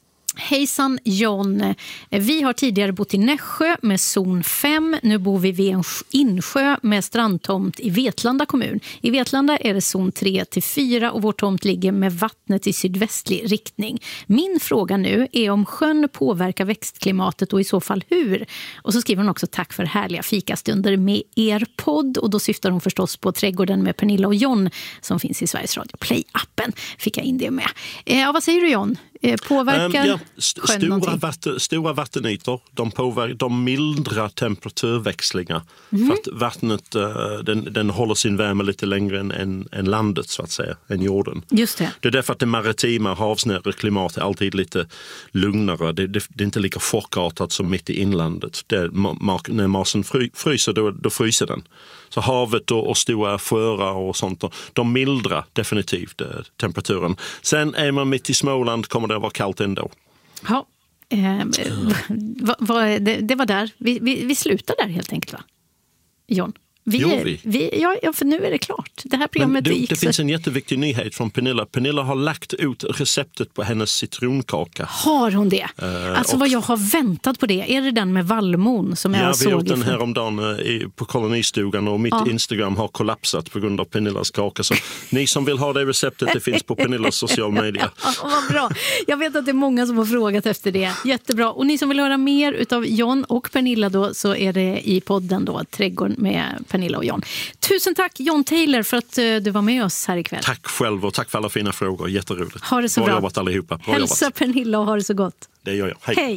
Hejsan John, vi har tidigare bott i Nässjö med zon fem. Nu bor vi vid en insjö med strandtomt i Vetlanda kommun. I Vetlanda är det zon tre till fyra och vår tomt ligger med vattnet i sydvästlig riktning. Min fråga nu är om sjön påverkar växtklimatet och i så fall hur. Och så skriver hon också tack för härliga fikastunder med er podd. Och då syftar hon förstås på Trädgården med Pernilla och John som finns i Sveriges Radio Play-appen. Fick jag in det med. Eh, ja, vad säger du John? Påverkar um, ja, st- stora, vatten, stora vattenytor, de, påverkar, de mildrar temperaturväxlingar mm. för att vattnet uh, den, den håller sin värme lite längre än, än, än landet så att säga, än jorden. Just det. Det är därför att det maritima havsnära klimat är alltid lite lugnare. Det, det, det är inte lika chockartat som mitt i inlandet. Det, mar, när marsen fry, fryser då, då fryser den. Så havet och, och stora sjöar och sånt, de mildrar definitivt eh, temperaturen. Sen är man mitt i Småland kommer det att vara kallt ändå. Ja, eh, va, va, det, det var där. Vi, vi, vi slutar där helt enkelt va? John? Vi, jo, vi. vi ja, ja, för nu är det klart. Det här programmet Men du, gick det så... finns en jätteviktig nyhet från Pernilla. Pernilla har lagt ut receptet på hennes citronkaka. Har hon det? Uh, alltså och... vad jag har väntat på det. Är det den med vallmon som jag ja, såg? Ja, vi har gjort den här om dagen uh, på kolonistugan och mitt ja. Instagram har kollapsat på grund av Pernillas kaka. Så ni som vill ha det receptet, det finns på Pernillas social media. Ja, vad bra. Jag vet att det är många som har frågat efter det. Jättebra. Och ni som vill höra mer utav John och Pernilla då, så är det i podden då, Trädgården med Pernilla och John. Tusen tack John Taylor för att uh, du var med oss här ikväll. Tack själv och tack för alla fina frågor. Jätteroligt. Ha det så bra. bra. jobbat allihopa. Bra Hälsa jobbat. Pernilla och ha det så gott. Det gör jag. Hej. Hej.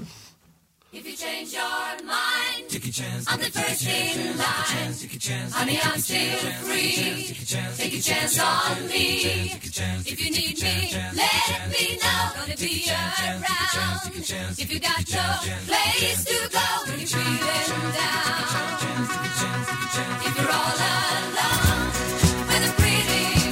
If you change your mind, take a chance, I'm the first in line. Honey, I'm still free. Take a chance on me. If you need me, let me know. Gonna be around. If you got no place to go when you're feeling down. If you're all alone with a pretty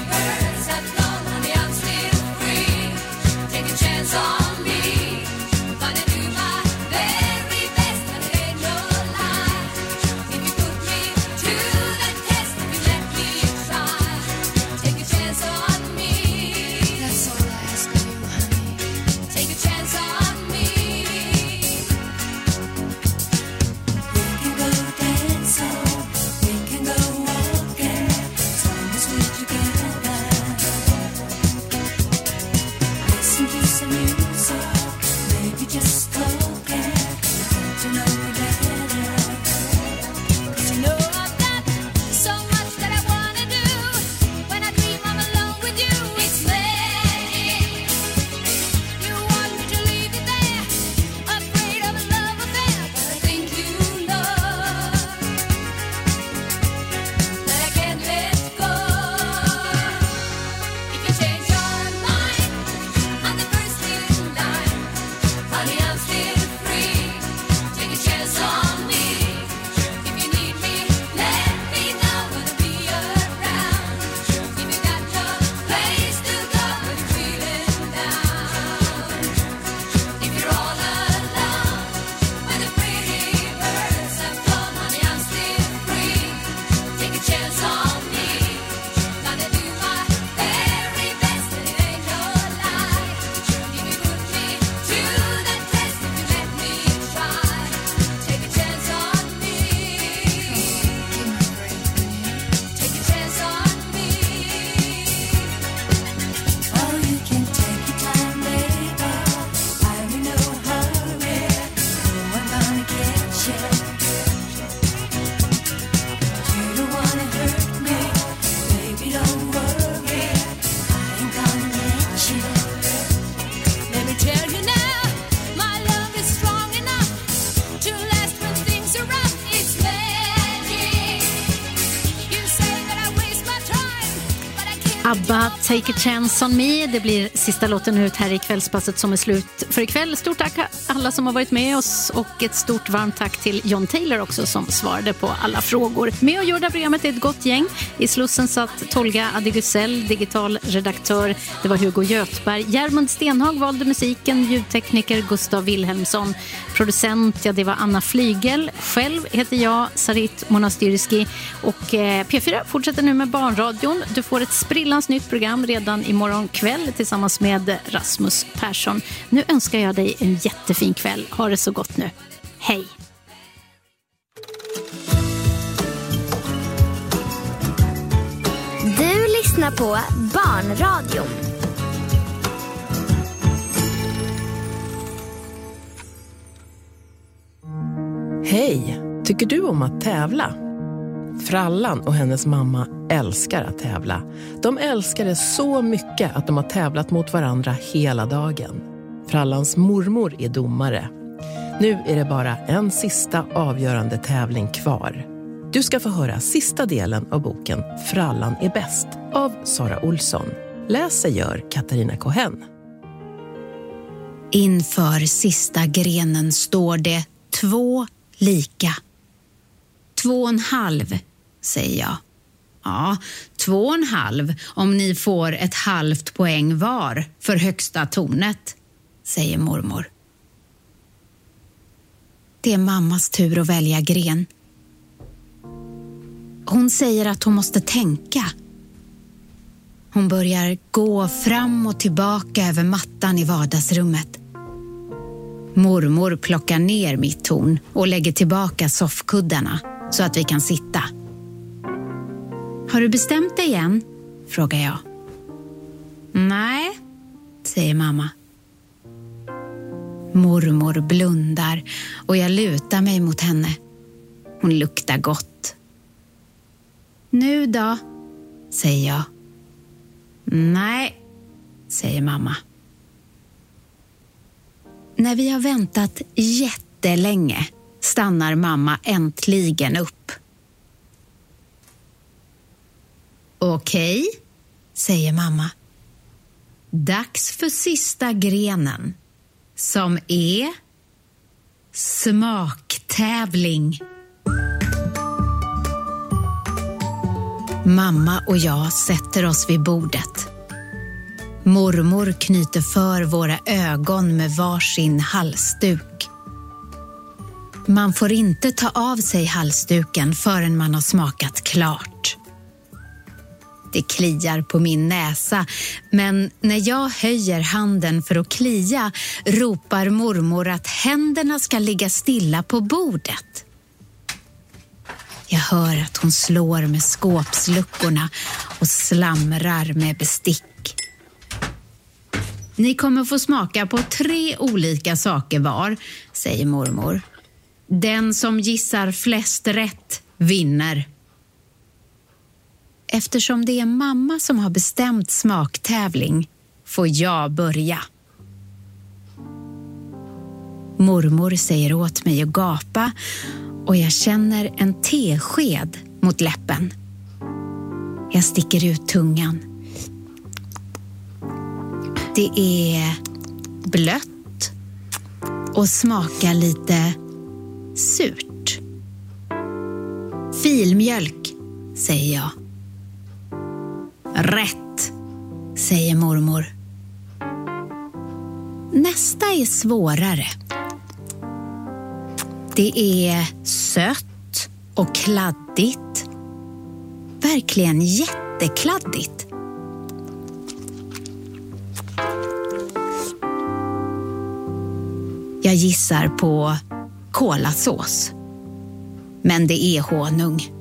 ABBA, Take a chance on me. Det blir sista låten ut här i kvällspasset som är slut för ikväll. Stort tack alla som har varit med oss och ett stort varmt tack till John Taylor också som svarade på alla frågor. Med och gjorda programmet är ett gott gäng. I Slussen satt Tolga Adigusell, digital redaktör. Det var Hugo Göthberg. Järmund Stenhag valde musiken. Ljudtekniker Gustav Wilhelmsson. Producent, ja det var Anna Flygel. Själv heter jag Sarit Monastyrski. Och eh, P fyra fortsätter nu med Barnradion. Du får ett sprillans nytt program redan imorgon kväll tillsammans med Rasmus Persson. Nu önskar jag dig en jättefin kväll. Ha det så gott nu. Hej! Du lyssnar på Barnradion. Hej! Tycker du om att tävla? Frallan och hennes mamma älskar att tävla. De älskar det så mycket att de har tävlat mot varandra hela dagen. Frallans mormor är domare. Nu är det bara en sista avgörande tävling kvar. Du ska få höra sista delen av boken Frallan är bäst av Sara Olsson. Läser gör Katarina Cohen. Inför sista grenen står det två lika. Två och en halv, säger jag. Ja, två och en halv om ni får ett halvt poäng var för högsta tornet, säger mormor. Det är mammas tur att välja gren. Hon säger att hon måste tänka. Hon börjar gå fram och tillbaka över mattan i vardagsrummet. Mormor plockar ner mitt torn och lägger tillbaka soffkuddarna så att vi kan sitta. Har du bestämt dig igen? Frågar jag. Nej, säger mamma. Mormor blundar och jag lutar mig mot henne. Hon luktar gott. Nu då, säger jag. Nej, säger mamma. När vi har väntat jättelänge stannar mamma äntligen upp. Okej, säger mamma. Dags för sista grenen, som är smaktävling. Mamma och jag sätter oss vid bordet. Mormor knyter för våra ögon med varsin halsduk. Man får inte ta av sig halsduken förrän man har smakat klart. Det kliar på min näsa, men när jag höjer handen för att klia ropar mormor att händerna ska ligga stilla på bordet. Jag hör att hon slår med skåpsluckorna och slamrar med bestick. Ni kommer få smaka på tre olika saker var, säger mormor. Den som gissar flest rätt vinner. Eftersom det är mamma som har bestämt smaktävling får jag börja. Mormor säger åt mig att gapa och jag känner en tesked mot läppen. Jag sticker ut tungan. Det är blött och smakar lite surt. Filmjölk, säger jag. Rätt, säger mormor. Nästa är svårare. Det är sött och kladdigt. Verkligen jättekladdigt. Jag gissar på kolasås. Men det är honung.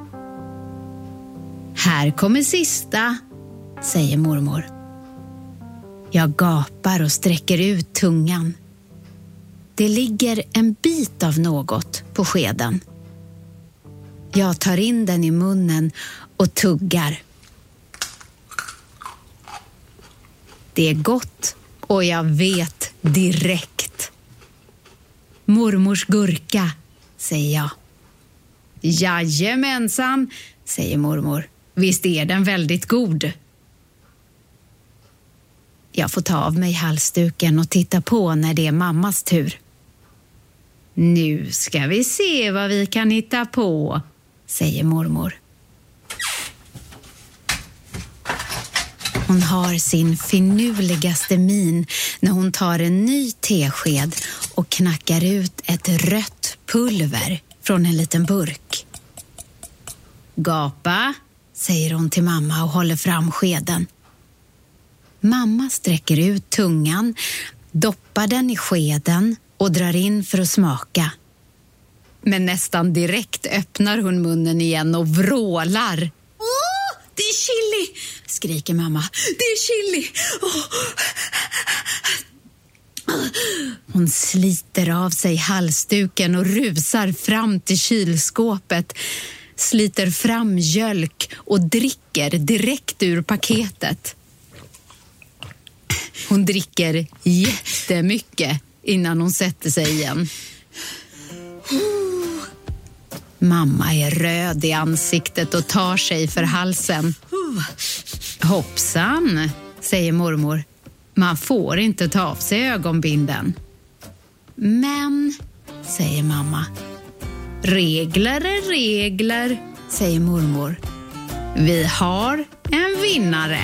Här kommer sista, säger mormor. Jag gapar och sträcker ut tungan. Det ligger en bit av något på skeden. Jag tar in den i munnen och tuggar. Det är gott och jag vet direkt. Mormors gurka, säger jag. Jajamensan, säger mormor. Visst är den väldigt god. Jag får ta av mig halsduken och titta på när det är mammas tur. Nu ska vi se vad vi kan hitta på, säger mormor. Hon har sin finurligaste min när hon tar en ny tesked och knackar ut ett rött pulver från en liten burk. Gapa, säger hon till mamma och håller fram skeden. Mamma sträcker ut tungan, doppar den i skeden och drar in för att smaka. Men nästan direkt öppnar hon munnen igen och vrålar. Åh, det är chili, skriker mamma. Det är chili. Åh. Hon sliter av sig halsduken och rusar fram till kylskåpet. Sliter fram mjölk och dricker direkt ur paketet. Hon dricker jättemycket innan hon sätter sig igen. Mamma är röd i ansiktet och tar sig för halsen. Hoppsan, säger mormor. Man får inte ta av sig ögonbinden. Men, säger mamma. Regler är regler, säger mormor. Vi har en vinnare.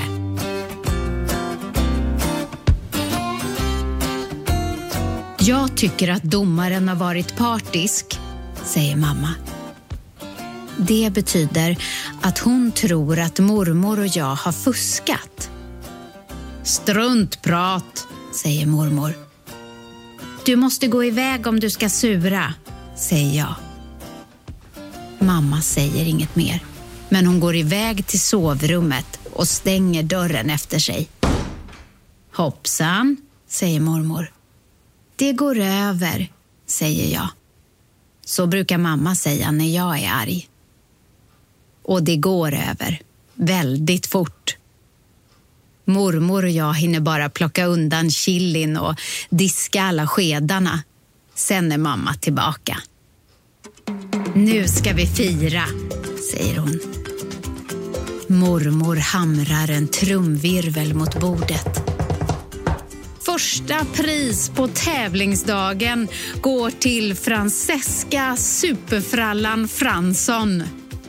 Jag tycker att domaren har varit partisk, säger mamma. Det betyder att hon tror att mormor och jag har fuskat. Struntprat, säger mormor. Du måste gå iväg om du ska sura, säger jag. Mamma säger inget mer, men hon går iväg till sovrummet och stänger dörren efter sig. Hoppsan, säger mormor. Det går över, säger jag. Så brukar mamma säga när jag är arg. Och det går över, väldigt fort. Mormor och jag hinner bara plocka undan chilin och diska alla skedarna. Sen är mamma tillbaka. Nu ska vi fira, säger hon. Mormor hamrar en trumvirvel mot bordet. Första pris på tävlingsdagen går till Francesca Superfrallan Fransson.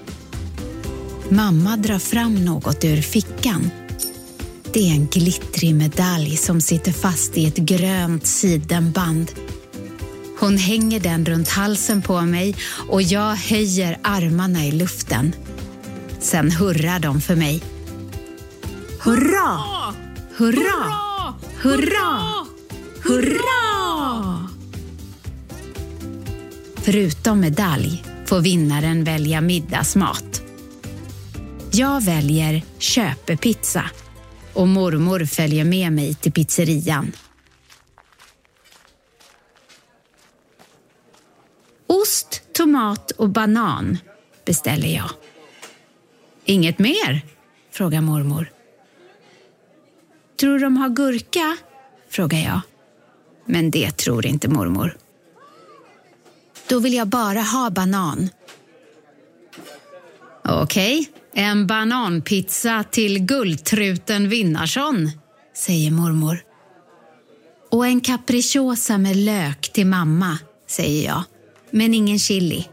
Mamma drar fram något ur fickan. Det är en glittrig medalj som sitter fast i ett grönt sidenband. Hon hänger den runt halsen på mig och jag höjer armarna i luften. Sen hurrar de för mig. Hurra! Hurra! Hurra! Hurra! Förutom medalj får vinnaren välja middagsmat. Jag väljer köpepizza och mormor följer med mig till pizzerian. Ost, tomat och banan beställer jag. Inget mer? Frågar mormor. Tror de har gurka? Frågar jag. Men det tror inte mormor. Då vill jag bara ha banan. Okej, en bananpizza till Guldtruten Winnarsson, säger mormor. Och en capricciosa med lök till mamma, säger jag. Men ingen chili.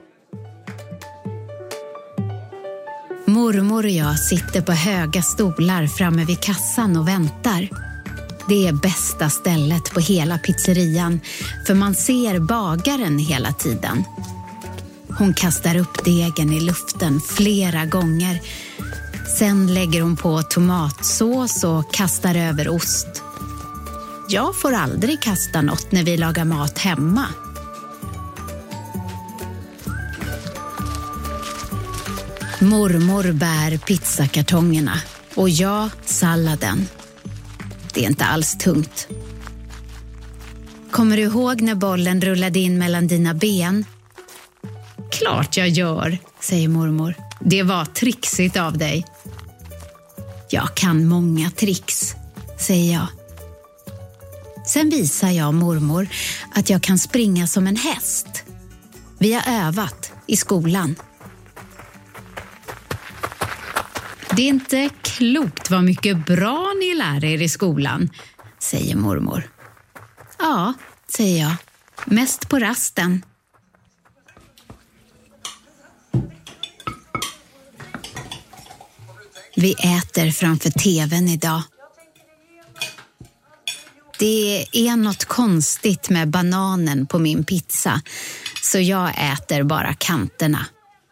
Mormor och jag sitter på höga stolar framme vid kassan och väntar. Det är bästa stället på hela pizzerian, för man ser bagaren hela tiden. Hon kastar upp degen i luften flera gånger. Sen lägger hon på tomatsås och kastar över ost. Jag får aldrig kasta något när vi lagar mat hemma. Mormor bär pizzakartongerna och jag salladen. Det är inte alls tungt. Kommer du ihåg när bollen rullade in mellan dina ben? Klart jag gör, säger mormor. Det var trixigt av dig. Jag kan många tricks, säger jag. Sen visar jag mormor att jag kan springa som en häst. Vi har övat i skolan. Det är inte klokt vad mycket bra ni lär er i skolan, säger mormor. Ja, säger jag. Mest på rasten. Vi äter framför tvn idag. Det är något konstigt med bananen på min pizza, så jag äter bara kanterna.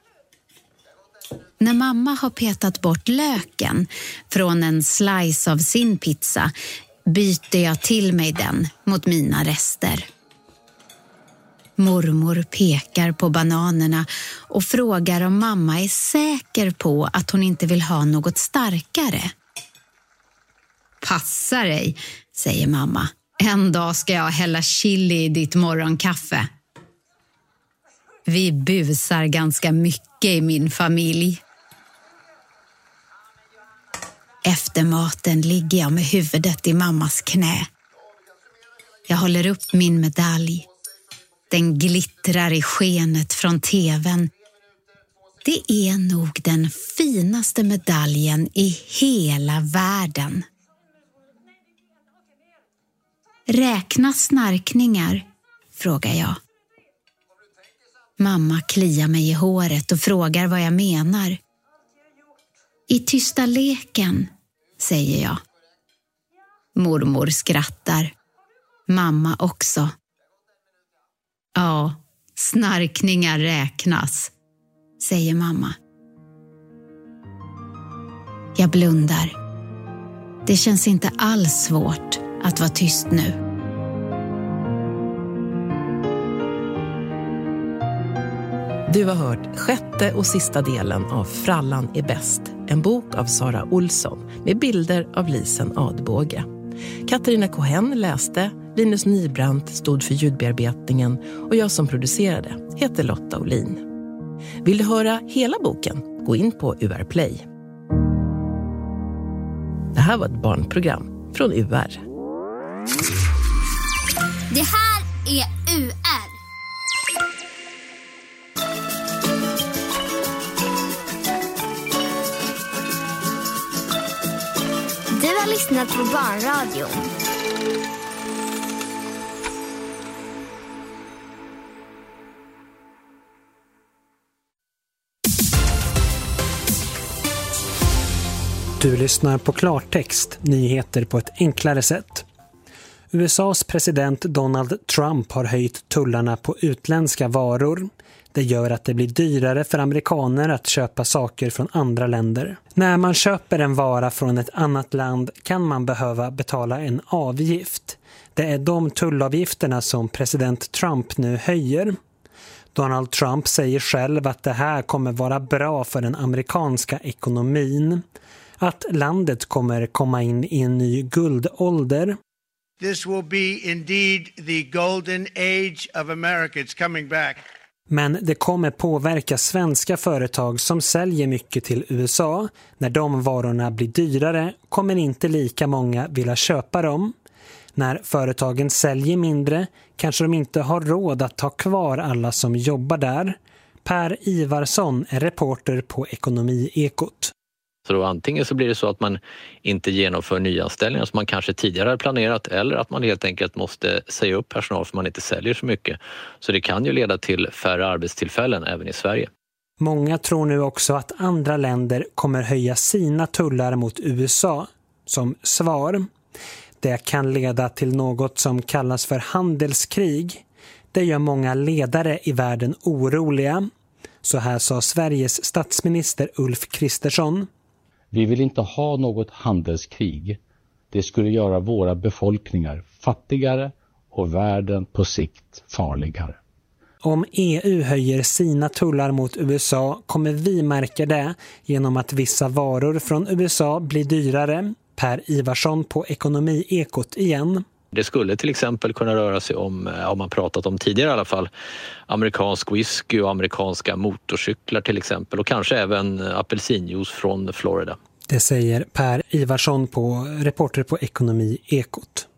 När mamma har petat bort löken från en slice av sin pizza byter jag till mig den mot mina rester. Mormor pekar på bananerna och frågar om mamma är säker på att hon inte vill ha något starkare. Passa dig, säger mamma. En dag ska jag hälla chili i ditt morgonkaffe. Vi busar ganska mycket i min familj. Efter maten ligger jag med huvudet i mammas knä. Jag håller upp min medalj. Den glittrar i skenet från tvn. Det är nog den finaste medaljen i hela världen. Räknas snarkningar? Frågar jag. Mamma kliar mig i håret och frågar vad jag menar. I tysta leken, säger jag. Mormor skrattar. Mamma också. Ja, snarkningar räknas, säger mamma. Jag blundar. Det känns inte alls svårt att vara tyst nu. Du har hört sjätte och sista delen av Frallan är bäst. En bok av Sara Olsson med bilder av Lisen Adbåge. Katarina Cohen läste, Linus Nybrandt stod för ljudbearbetningen och jag som producerade heter Lotta Olin. Vill du höra hela boken? Gå in på U R Play. Det här var ett barnprogram från U R. Det här är U R. Du har lyssnat på Barnradion. Du lyssnar på Klartext, nyheter på ett enklare sätt. U S A:s president Donald Trump har höjt tullarna på utländska varor. Det gör att det blir dyrare för amerikaner att köpa saker från andra länder. När man köper en vara från ett annat land kan man behöva betala en avgift. Det är de tullavgifterna som president Trump nu höjer. Donald Trump säger själv att det här kommer vara bra för den amerikanska ekonomin. Att landet kommer komma in i en ny guldålder. This will be indeed the golden age of America. It's coming back. Men det kommer påverka svenska företag som säljer mycket till U S A. När de varorna blir dyrare kommer inte lika många vilja köpa dem. När företagen säljer mindre kanske de inte har råd att ta kvar alla som jobbar där. Per Ivarsson är reporter på Ekonomiekot. Så då antingen så blir det så att man inte genomför nyanställningar som man kanske tidigare har planerat, eller att man helt enkelt måste säga upp personal för man inte säljer så mycket. Så det kan ju leda till färre arbetstillfällen även i Sverige. Många tror nu också att andra länder kommer höja sina tullar mot U S A som svar. Det kan leda till något som kallas för handelskrig. Det gör många ledare i världen oroliga. Så här sa Sveriges statsminister Ulf Kristersson. Vi vill inte ha något handelskrig. Det skulle göra våra befolkningar fattigare och världen på sikt farligare. Om E U höjer sina tullar mot U S A kommer vi märka det genom att vissa varor från U S A blir dyrare. Per Ivarsson på Ekonomiekot igen. Det skulle till exempel kunna röra sig om, om man pratat om tidigare i alla fall, amerikansk whisky och amerikanska motorcyklar till exempel, och kanske även apelsinjuice från Florida. Det säger Per Ivarsson på reporter på Ekonomiekot.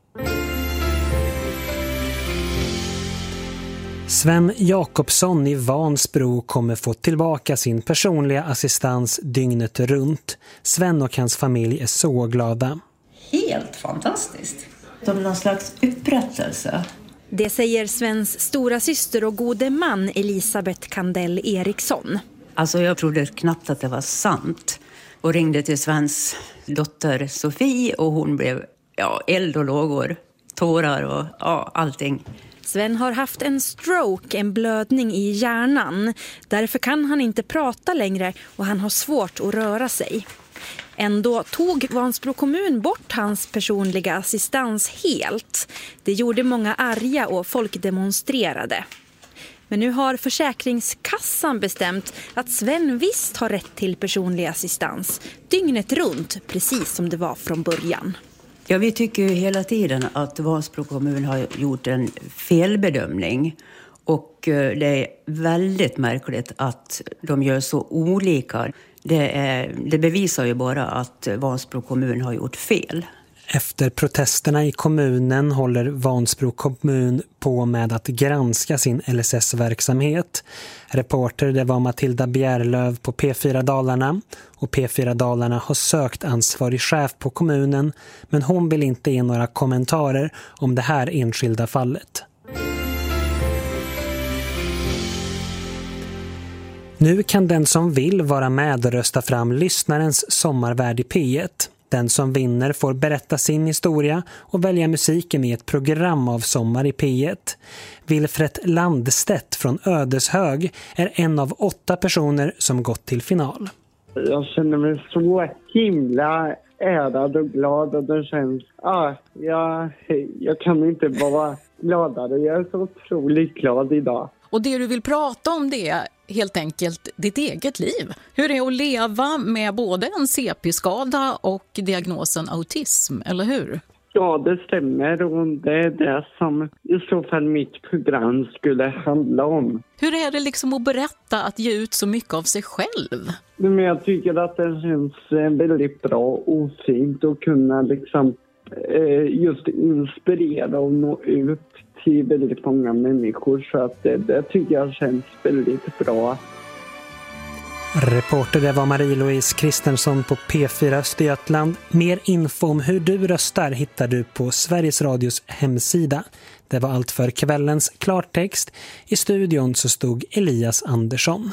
Sven Jakobsson i Vansbro kommer få tillbaka sin personliga assistans dygnet runt. Sven och hans familj är så glada. Helt fantastiskt. Som någon slags upprättelse. Det säger Svens stora syster och gode man Elisabeth Kandell Eriksson. Alltså jag trodde knappt att det var sant. Och ringde till Svens dotter Sofie och hon blev ja, eld och lågor, tårar och ja, allting. Sven har haft en stroke, en blödning i hjärnan. Därför kan han inte prata längre och han har svårt att röra sig. Ändå tog Vansbro kommun bort hans personliga assistans helt. Det gjorde många arga och folk demonstrerade. Men nu har Försäkringskassan bestämt att Sven visst har rätt till personlig assistans. Dygnet runt, precis som det var från början. Ja, vi tycker ju hela tiden att Vansbro kommun har gjort en felbedömning. Och det är väldigt märkligt att de gör så olika. Det, är, det bevisar ju bara att Vansbro kommun har gjort fel. Efter protesterna i kommunen håller Vansbro kommun på med att granska sin L S S-verksamhet. Reporter det var Matilda Bjärlöv på P fyra Dalarna. Och P fyra Dalarna har sökt ansvarig chef på kommunen, men hon vill inte ge några kommentarer om det här enskilda fallet. Nu kan den som vill vara med och rösta fram lyssnarens sommarvärd i P ett. Den som vinner får berätta sin historia och välja musiken i ett program av Sommar i P ett. Wilfred Landstedt från Ödeshög är en av åtta personer som gått till final. Jag känner mig så himla ärad och glad och det känns... Ah, jag, jag kan inte vara gladare. Jag är så otroligt glad idag. Och det du vill prata om det är helt enkelt ditt eget liv. Hur är det att leva med både en C P-skada och diagnosen autism, eller hur? Ja, det stämmer och det är det som i så fall mitt program skulle handla om. Hur är det liksom att berätta, att ge ut så mycket av sig själv? Men jag tycker att det känns väldigt bra och fint att kunna liksom just inspirera och nå ut till väldigt många människor, så att det, det tycker jag känns väldigt bra. Reporter det var Marie-Louise Kristensson på P fyra Östergötland. Mer info om hur du röstar hittar du på Sveriges Radios hemsida. Det var allt för kvällens klartext. I studion så stod Elias Andersson.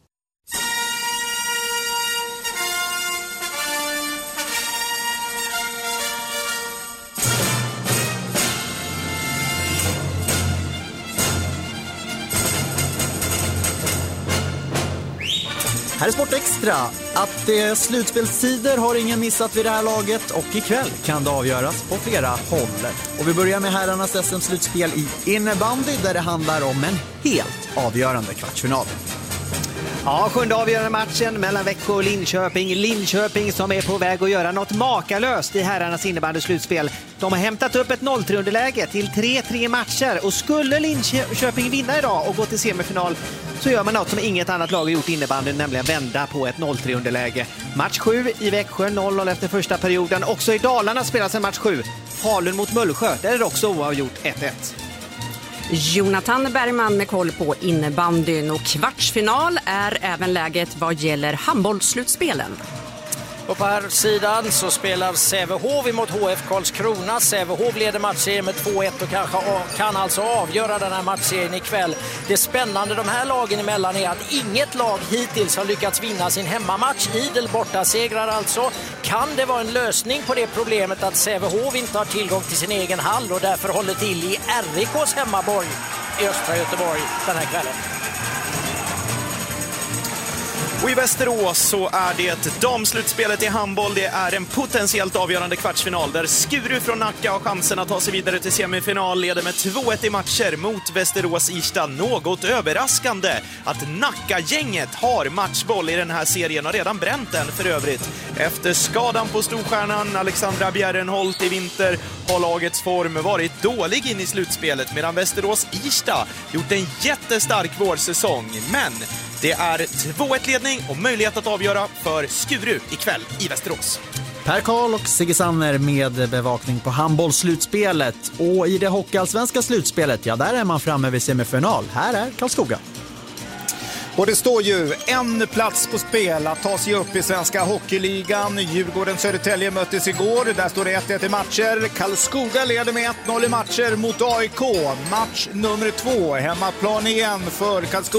Här är Sport Extra. Att det är slutspelstider har ingen missat vid det här laget och ikväll kan det avgöras på flera håll. Och vi börjar med herrarnas S M-slutspel i innebandy där det handlar om en helt avgörande kvartsfinal. Ja, sjunde avgörande matchen mellan Växjö och Linköping. Linköping som är på väg att göra något makalöst i herrarnas innebandyslutspel. De har hämtat upp ett noll tre underläge till tre tre matcher. Och skulle Linköping vinna idag och gå till semifinal så gör man något som inget annat lag har gjort i innebandyn, nämligen vända på ett noll tre underläge. Match sju i Växjö, noll noll efter första perioden. Också i Dalarna spelas en match sju. Falun mot Mullsjö, där är det också oavgjort ett ett. Jonathan Bergman med koll på innebandyn, och kvartsfinal är även läget vad gäller handbollsslutspelen. Och på här sidan så spelar Sävehof mot H F Karlskrona. Sävehof leder matchserien med två ett och kanske kan alltså avgöra den här matchserien ikväll. Det spännande de här lagen emellan är att inget lag hittills har lyckats vinna sin hemmamatch. Idel borta segrar alltså. Kan det vara en lösning på det problemet att Sävehof inte har tillgång till sin egen hall och därför håller till i R I K:s hemmaborg i östra Göteborg den här kvällen? Och i Västerås så är det damslutspelet i handboll. Det är en potentiellt avgörande kvartsfinal där Skuru från Nacka har chansen att ta sig vidare till semifinal. Leder med två ett i matcher mot Västerås Irsta. Något överraskande att Nacka-gänget har matchboll i den här serien och redan bränt den för övrigt. Efter skadan på storstjärnan Alexandra Bjärrenholt i vinter har lagets form varit dålig in i slutspelet, medan Västerås Irsta gjort en jättestark vårsäsong. Men det är två ett ledning och möjlighet att avgöra för Skuru ikväll i Västerås. Per Karl och Sigge Sanner med bevakning på handbollsslutspelet. Och i det hockeyallsvenska slutspelet, ja där är man framme vid semifinal. Här är Karlskoga. Och det står ju en plats på spel att ta sig upp i Svenska Hockeyligan. Djurgården-Södertälje möttes igår. Där står det ett ett i matcher. Karlskoga leder med ett noll i matcher mot A I K. Match nummer två. Hemmaplan igen för Karlskoga.